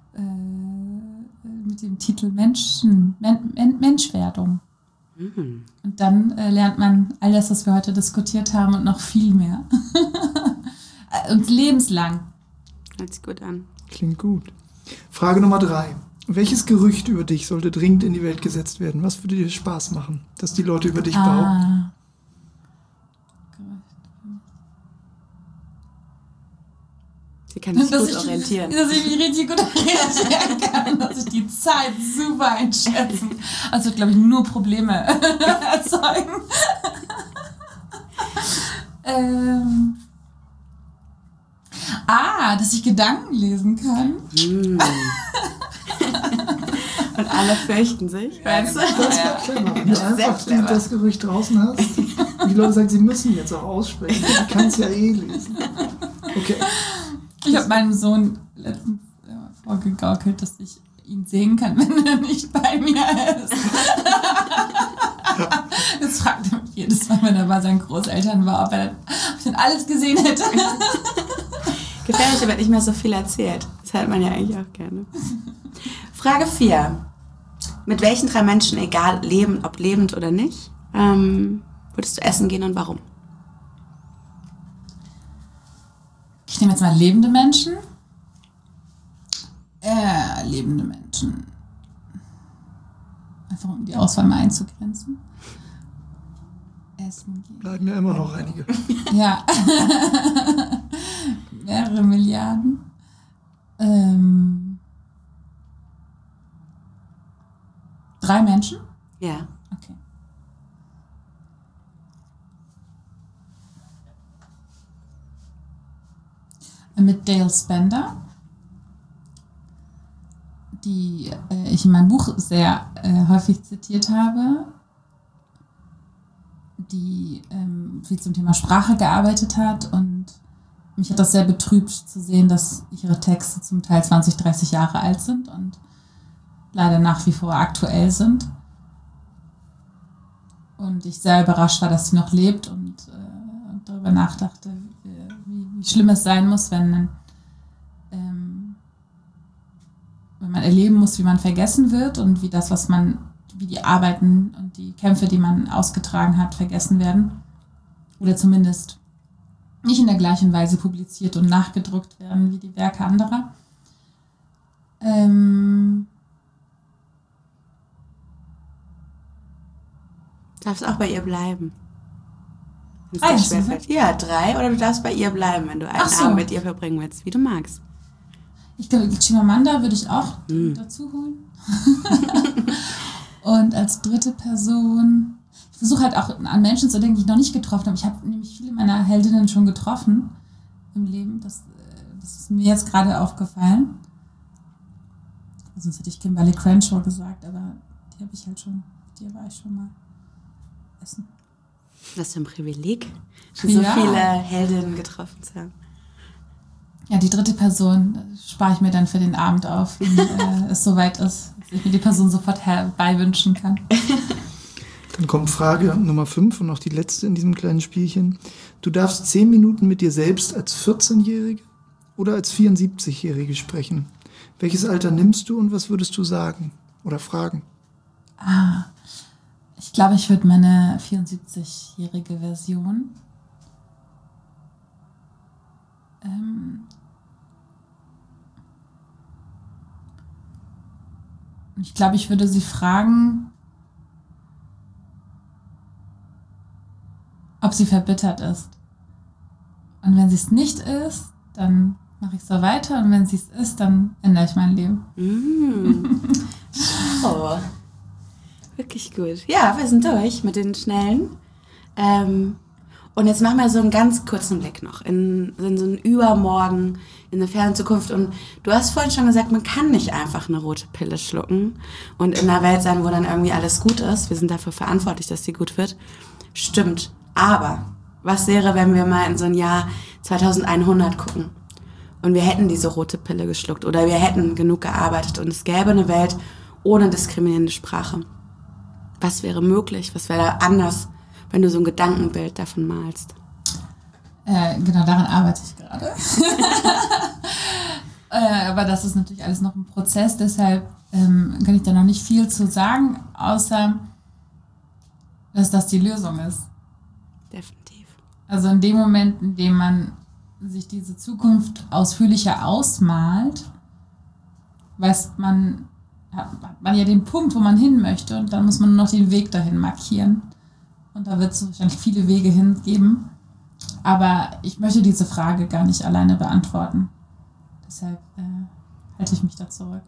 mit dem Titel Menschwerdung.
Mhm.
Und dann lernt man all das, was wir heute diskutiert haben und noch viel mehr. Und lebenslang.
Hört sich gut an.
Klingt gut. Frage Nummer 3. Welches Gerücht über dich sollte dringend in die Welt gesetzt werden? Was würde dir Spaß machen, dass die Leute über dich behaupten?
Sie kann sich gut orientieren.
Dass ich mich richtig gut orientieren kann, dass ich die Zeit super einschätzen. Also glaube ich nur Probleme erzeugen. Dass ich Gedanken lesen kann.
Und alle fürchten sich. Weißt du?
Das wäre clever. Wenn du einfach das Gerücht draußen hast, und die Leute sagen, sie müssen jetzt auch aussprechen. Ich kann es ja eh lesen. Okay.
Ich habe meinem Sohn letztens vorgegaukelt, dass ich ihn sehen kann, wenn er nicht bei mir ist. Das fragt er mich jedes Mal, wenn er bei seinen Großeltern war, ob ich denn alles gesehen hätte.
Gefährlich, aber nicht mehr so viel erzählt. Das hört man ja eigentlich auch gerne. Frage 4. Mit welchen 3 Menschen, egal ob lebend oder nicht, würdest du essen gehen und warum?
Ich nehme jetzt mal lebende Menschen. Lebende Menschen. Einfach um die Auswahl mal einzugrenzen. Essen gehen.
Bleiben ja immer noch einige.
Ja. Mehrere Milliarden. 3 Menschen?
Ja.
Okay. Mit Dale Spender, die ich in meinem Buch sehr häufig zitiert habe, die viel zum Thema Sprache gearbeitet hat, und mich hat das sehr betrübt zu sehen, dass ihre Texte zum Teil 20, 30 Jahre alt sind und leider nach wie vor aktuell sind. Und ich sehr überrascht war, dass sie noch lebt, und darüber nachdachte, wie schlimm es sein muss, wenn man erleben muss, wie man vergessen wird und wie die Arbeiten und die Kämpfe, die man ausgetragen hat, vergessen werden. Oder zumindest nicht in der gleichen Weise publiziert und nachgedruckt werden wie die Werke anderer.
Darfst auch bei ihr bleiben.
Ja,
ja, 3, oder du darfst bei ihr bleiben, wenn du einen Abend mit ihr verbringen willst, wie du magst.
Ich glaube, Chimamanda würde ich auch dazu holen. Und als 3. Person, ich versuche halt auch an Menschen zu denken, die ich noch nicht getroffen habe. Ich habe nämlich viele meiner Heldinnen schon getroffen im Leben. Das ist mir jetzt gerade aufgefallen. Sonst hätte ich Kimberly Crenshaw gesagt, aber die habe ich halt schon, die war ich schon mal essen.
Das ist ein Privileg, so viele Heldinnen getroffen zu haben.
Ja, die 3. Person spare ich mir dann für den Abend auf, wenn es soweit ist, dass ich mir die Person sofort herbeiwünschen kann.
Dann kommt Frage Nummer 5 und auch die letzte in diesem kleinen Spielchen. Du darfst 10 Minuten mit dir selbst als 14-Jährige oder als 74-Jährige sprechen. Welches Alter nimmst du und was würdest du sagen oder fragen?
Ich glaube, ich würde meine 74-jährige Version ich glaube, ich würde sie fragen, ob sie verbittert ist. Und wenn sie es nicht ist, dann mache ich so weiter. Und wenn sie es ist, dann ändere ich mein Leben.
Oh, wirklich gut. Ja, wir sind durch mit den Schnellen. Und jetzt machen wir so einen ganz kurzen Blick noch in so einen Übermorgen, in eine ferne Zukunft. Und du hast vorhin schon gesagt, man kann nicht einfach eine rote Pille schlucken und in einer Welt sein, wo dann irgendwie alles gut ist. Wir sind dafür verantwortlich, dass sie gut wird. Stimmt. Aber was wäre, wenn wir mal in so ein Jahr 2100 gucken und wir hätten diese rote Pille geschluckt oder wir hätten genug gearbeitet und es gäbe eine Welt ohne diskriminierende Sprache? Was wäre möglich? Was wäre da anders, wenn du so ein Gedankenbild davon malst?
Genau, daran arbeite ich gerade. Aber das ist natürlich alles noch ein Prozess, deshalb kann ich da noch nicht viel zu sagen, außer, dass das die Lösung ist.
Definitiv.
Also in dem Moment, in dem man sich diese Zukunft ausführlicher ausmalt, hat man ja den Punkt, wo man hin möchte, und dann muss man nur noch den Weg dahin markieren. Und da wird es wahrscheinlich viele Wege hingeben. Aber ich möchte diese Frage gar nicht alleine beantworten. Deshalb halte ich mich da zurück.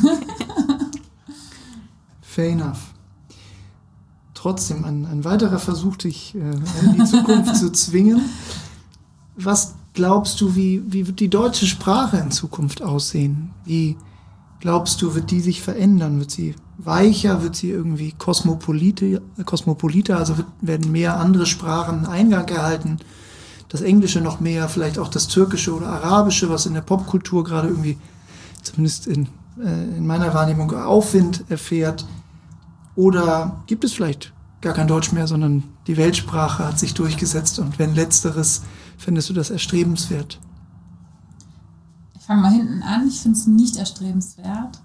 Fair enough. Trotzdem ein weiterer Versuch, dich in die Zukunft zu zwingen. Was glaubst du, wie wird die deutsche Sprache in Zukunft aussehen? Wie glaubst du, wird die sich verändern? Wird sie weicher? Wird sie irgendwie kosmopoliter? Also werden mehr andere Sprachen Eingang erhalten? Das Englische noch mehr, vielleicht auch das Türkische oder Arabische, was in der Popkultur gerade irgendwie, zumindest in in meiner Wahrnehmung Aufwind erfährt? Oder gibt es vielleicht gar kein Deutsch mehr, sondern die Weltsprache hat sich durchgesetzt? Und wenn letzteres, findest du das erstrebenswert?
Ich fange mal hinten an. Ich finde es nicht erstrebenswert,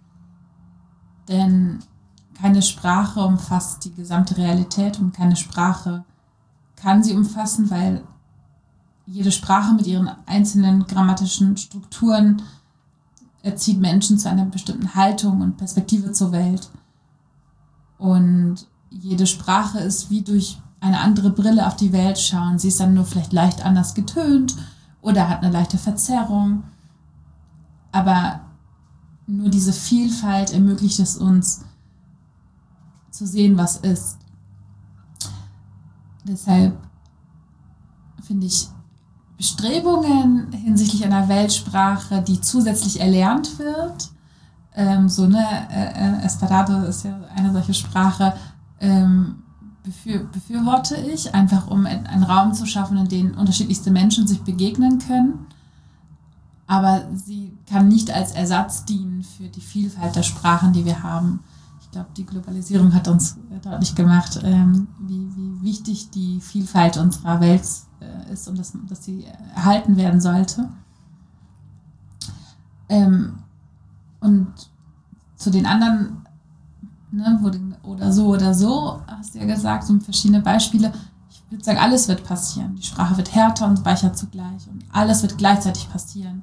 denn keine Sprache umfasst die gesamte Realität und keine Sprache kann sie umfassen, weil jede Sprache mit ihren einzelnen grammatischen Strukturen erzieht Menschen zu einer bestimmten Haltung und Perspektive zur Welt. Und jede Sprache ist wie durch eine andere Brille auf die Welt schauen. Sie ist dann nur vielleicht leicht anders getönt oder hat eine leichte Verzerrung. Aber nur diese Vielfalt ermöglicht es uns, zu sehen, was ist. Deshalb finde ich Bestrebungen hinsichtlich einer Weltsprache, die zusätzlich erlernt wird, Esperanto ist ja eine solche Sprache, befürworte ich, einfach um einen Raum zu schaffen, in dem unterschiedlichste Menschen sich begegnen können. Aber sie kann nicht als Ersatz dienen für die Vielfalt der Sprachen, die wir haben. Ich glaube, die Globalisierung hat uns deutlich gemacht, wie wichtig die Vielfalt unserer Welt ist und dass sie erhalten werden sollte. Und zu den anderen, ne, oder so, hast du ja gesagt, so verschiedene Beispiele. Ich würde sagen, alles wird passieren. Die Sprache wird härter und weicher zugleich und alles wird gleichzeitig passieren.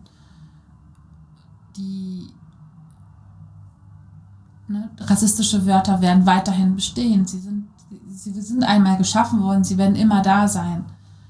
Rassistische Wörter werden weiterhin bestehen. Sie sind einmal geschaffen worden, sie werden immer da sein.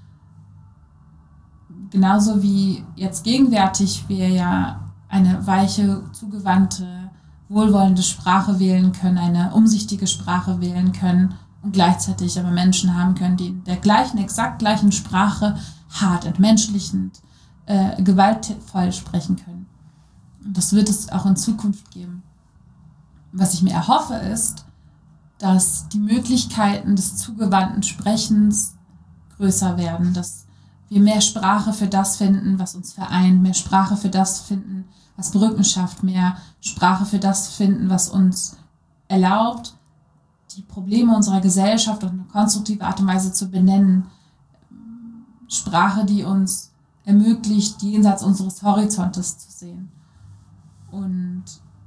Genauso wie jetzt gegenwärtig wir ja eine weiche, zugewandte, wohlwollende Sprache wählen können, eine umsichtige Sprache wählen können und gleichzeitig aber Menschen haben können, die in der exakt gleichen Sprache hart, entmenschlichend, gewaltvoll sprechen können. Und das wird es auch in Zukunft geben. Was ich mir erhoffe, ist, dass die Möglichkeiten des zugewandten Sprechens größer werden, dass wir mehr Sprache für das finden, was uns vereint, mehr Sprache für das finden, was Brücken schafft, mehr Sprache für das finden, was uns erlaubt, die Probleme unserer Gesellschaft auf eine konstruktive Art und Weise zu benennen. Sprache, die uns ermöglicht, jenseits unseres Horizontes zu sehen. Und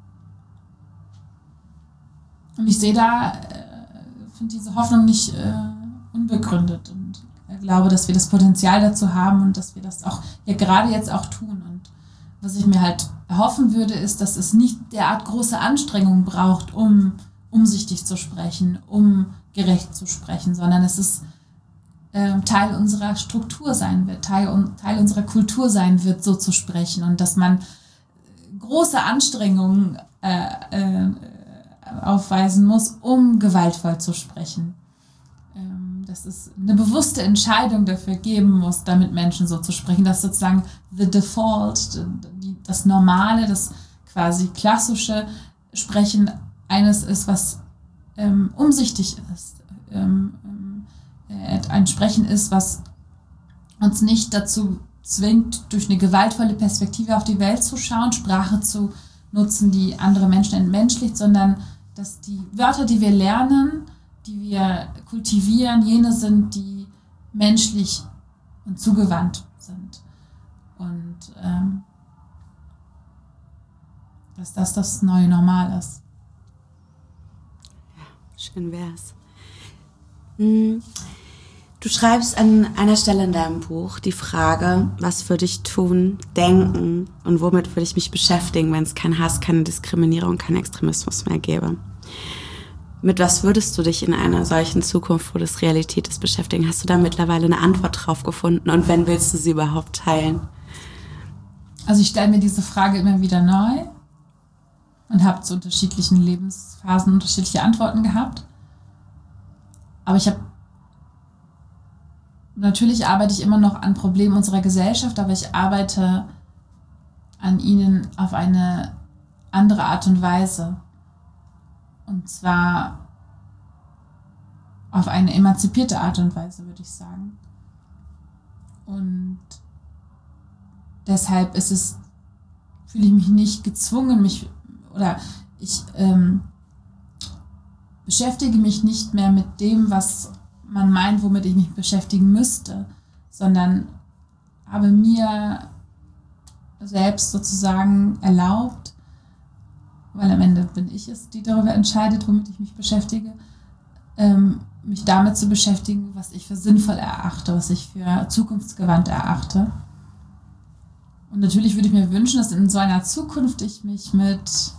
ich sehe finde diese Hoffnung nicht unbegründet und glaube, dass wir das Potenzial dazu haben und dass wir das auch ja gerade jetzt auch tun. Und was ich mir halt erhoffen würde, ist, dass es nicht derart große Anstrengungen braucht, um umsichtig zu sprechen, um gerecht zu sprechen, sondern es ist Teil unserer Struktur sein wird, Teil unserer Kultur sein wird, so zu sprechen und dass man große Anstrengungen aufweisen muss, um gewaltvoll zu sprechen. Dass es eine bewusste Entscheidung dafür geben muss, damit Menschen so zu sprechen, dass sozusagen the default, das Normale, das quasi klassische Sprechen eines ist, was umsichtig ist. Ein Sprechen ist, was uns nicht dazu zwingt, durch eine gewaltvolle Perspektive auf die Welt zu schauen, Sprache zu nutzen, die andere Menschen entmenschlicht, sondern dass die Wörter, die wir lernen, die wir kultivieren, jene sind, die menschlich und zugewandt sind. Und dass das neue Normal ist.
Ja, schön wär's. Du schreibst an einer Stelle in deinem Buch die Frage, was würde ich tun, denken und womit würde ich mich beschäftigen, wenn es keinen Hass, keine Diskriminierung, keinen Extremismus mehr gäbe. Mit was würdest du dich in einer solchen Zukunft, wo das Realität ist, beschäftigen? Hast du da mittlerweile eine Antwort drauf gefunden und wenn willst du sie überhaupt teilen?
Also ich stelle mir diese Frage immer wieder neu und habe zu unterschiedlichen Lebensphasen unterschiedliche Antworten gehabt. Aber natürlich arbeite ich immer noch an Problemen unserer Gesellschaft, aber ich arbeite an ihnen auf eine andere Art und Weise. Und zwar auf eine emanzipierte Art und Weise, würde ich sagen. Und deshalb fühle ich mich nicht gezwungen, mich ich beschäftige mich nicht mehr mit dem, was man meint, womit ich mich beschäftigen müsste, sondern habe mir selbst sozusagen erlaubt, weil am Ende bin ich es, die darüber entscheidet, womit ich mich beschäftige, mich damit zu beschäftigen, was ich für sinnvoll erachte, was ich für zukunftsgewandt erachte. Und natürlich würde ich mir wünschen, dass in so einer Zukunft ich mich mit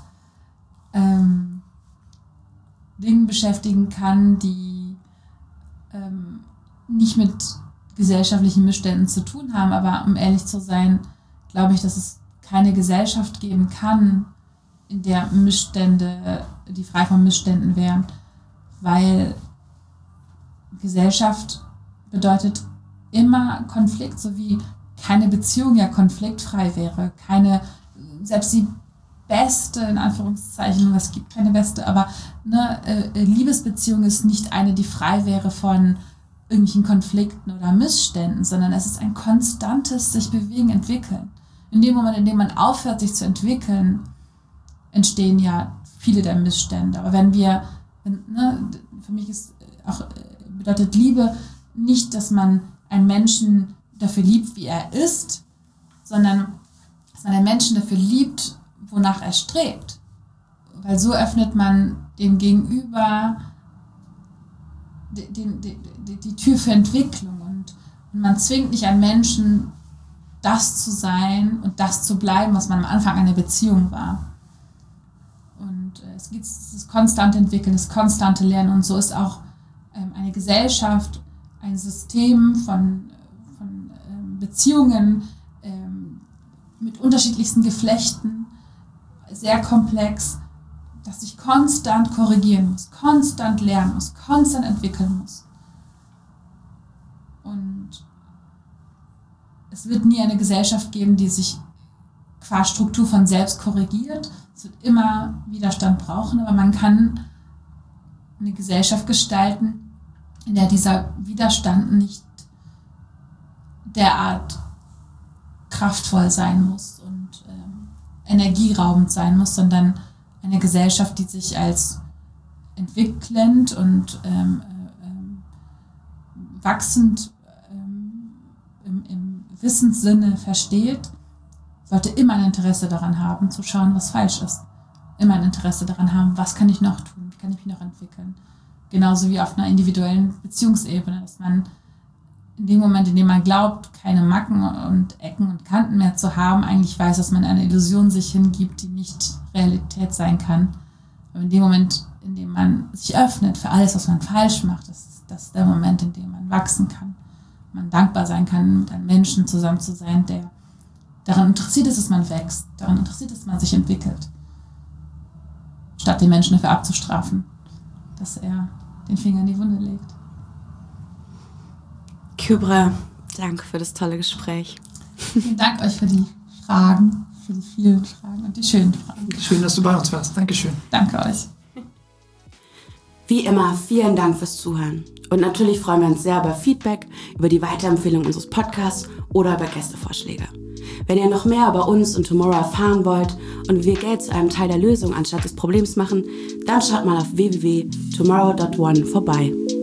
Dingen beschäftigen kann, die nicht mit gesellschaftlichen Missständen zu tun haben. Aber um ehrlich zu sein, glaube ich, dass es keine Gesellschaft geben kann, in der Missstände, die frei von Missständen wären. Weil Gesellschaft bedeutet immer Konflikt, so wie keine Beziehung ja konfliktfrei wäre. Selbst die beste, in Anführungszeichen, es gibt keine beste, aber Liebesbeziehung ist nicht eine, die frei wäre von irgendwelchen Konflikten oder Missständen, sondern es ist ein konstantes sich bewegen, entwickeln. In dem Moment, in dem man aufhört, sich zu entwickeln, entstehen ja viele der Missstände. Aber für mich ist auch, bedeutet Liebe nicht, dass man einen Menschen dafür liebt, wie er ist, sondern dass man einen Menschen dafür liebt, wonach er strebt. Weil so öffnet man dem Gegenüber die Tür für Entwicklung und man zwingt nicht einen Menschen, das zu sein und das zu bleiben, was man am Anfang einer Beziehung war. Und es gibt das konstante Entwickeln, das konstante Lernen und so ist auch eine Gesellschaft, ein System von Beziehungen mit unterschiedlichsten Geflechten, sehr komplex, dass sich konstant korrigieren muss, konstant lernen muss, konstant entwickeln muss. Und es wird nie eine Gesellschaft geben, die sich qua Struktur von selbst korrigiert. Es wird immer Widerstand brauchen, aber man kann eine Gesellschaft gestalten, in der dieser Widerstand nicht derart kraftvoll sein muss und energieraubend sein muss, sondern eine Gesellschaft, die sich als entwickelnd und wachsend im Wissenssinne versteht, sollte immer ein Interesse daran haben, zu schauen, was falsch ist. Immer ein Interesse daran haben, was kann ich noch tun, wie kann ich mich noch entwickeln. Genauso wie auf einer individuellen Beziehungsebene, dass man in dem Moment, in dem man glaubt, keine Macken und Ecken und Kanten mehr zu haben, eigentlich weiß, dass man eine Illusion sich hingibt, die nicht Realität sein kann. Aber in dem Moment, in dem man sich öffnet für alles, was man falsch macht, das ist der Moment, in dem man wachsen kann. Man dankbar sein kann, mit einem Menschen zusammen zu sein, der daran interessiert ist, dass man wächst, daran interessiert ist, dass man sich entwickelt. Statt den Menschen dafür abzustrafen, dass er den Finger in die Wunde legt.
Kybra, danke für das tolle Gespräch.
Vielen Dank euch für die Fragen, für die vielen Fragen und die schönen Fragen.
Schön, dass du bei uns warst. Dankeschön.
Danke euch.
Wie immer, vielen Dank fürs Zuhören. Und natürlich freuen wir uns sehr über Feedback, über die Weiterempfehlung unseres Podcasts oder über Gästevorschläge. Wenn ihr noch mehr über uns und Tomorrow erfahren wollt und wie wir Geld zu einem Teil der Lösung anstatt des Problems machen, dann schaut mal auf www.tomorrow.one vorbei.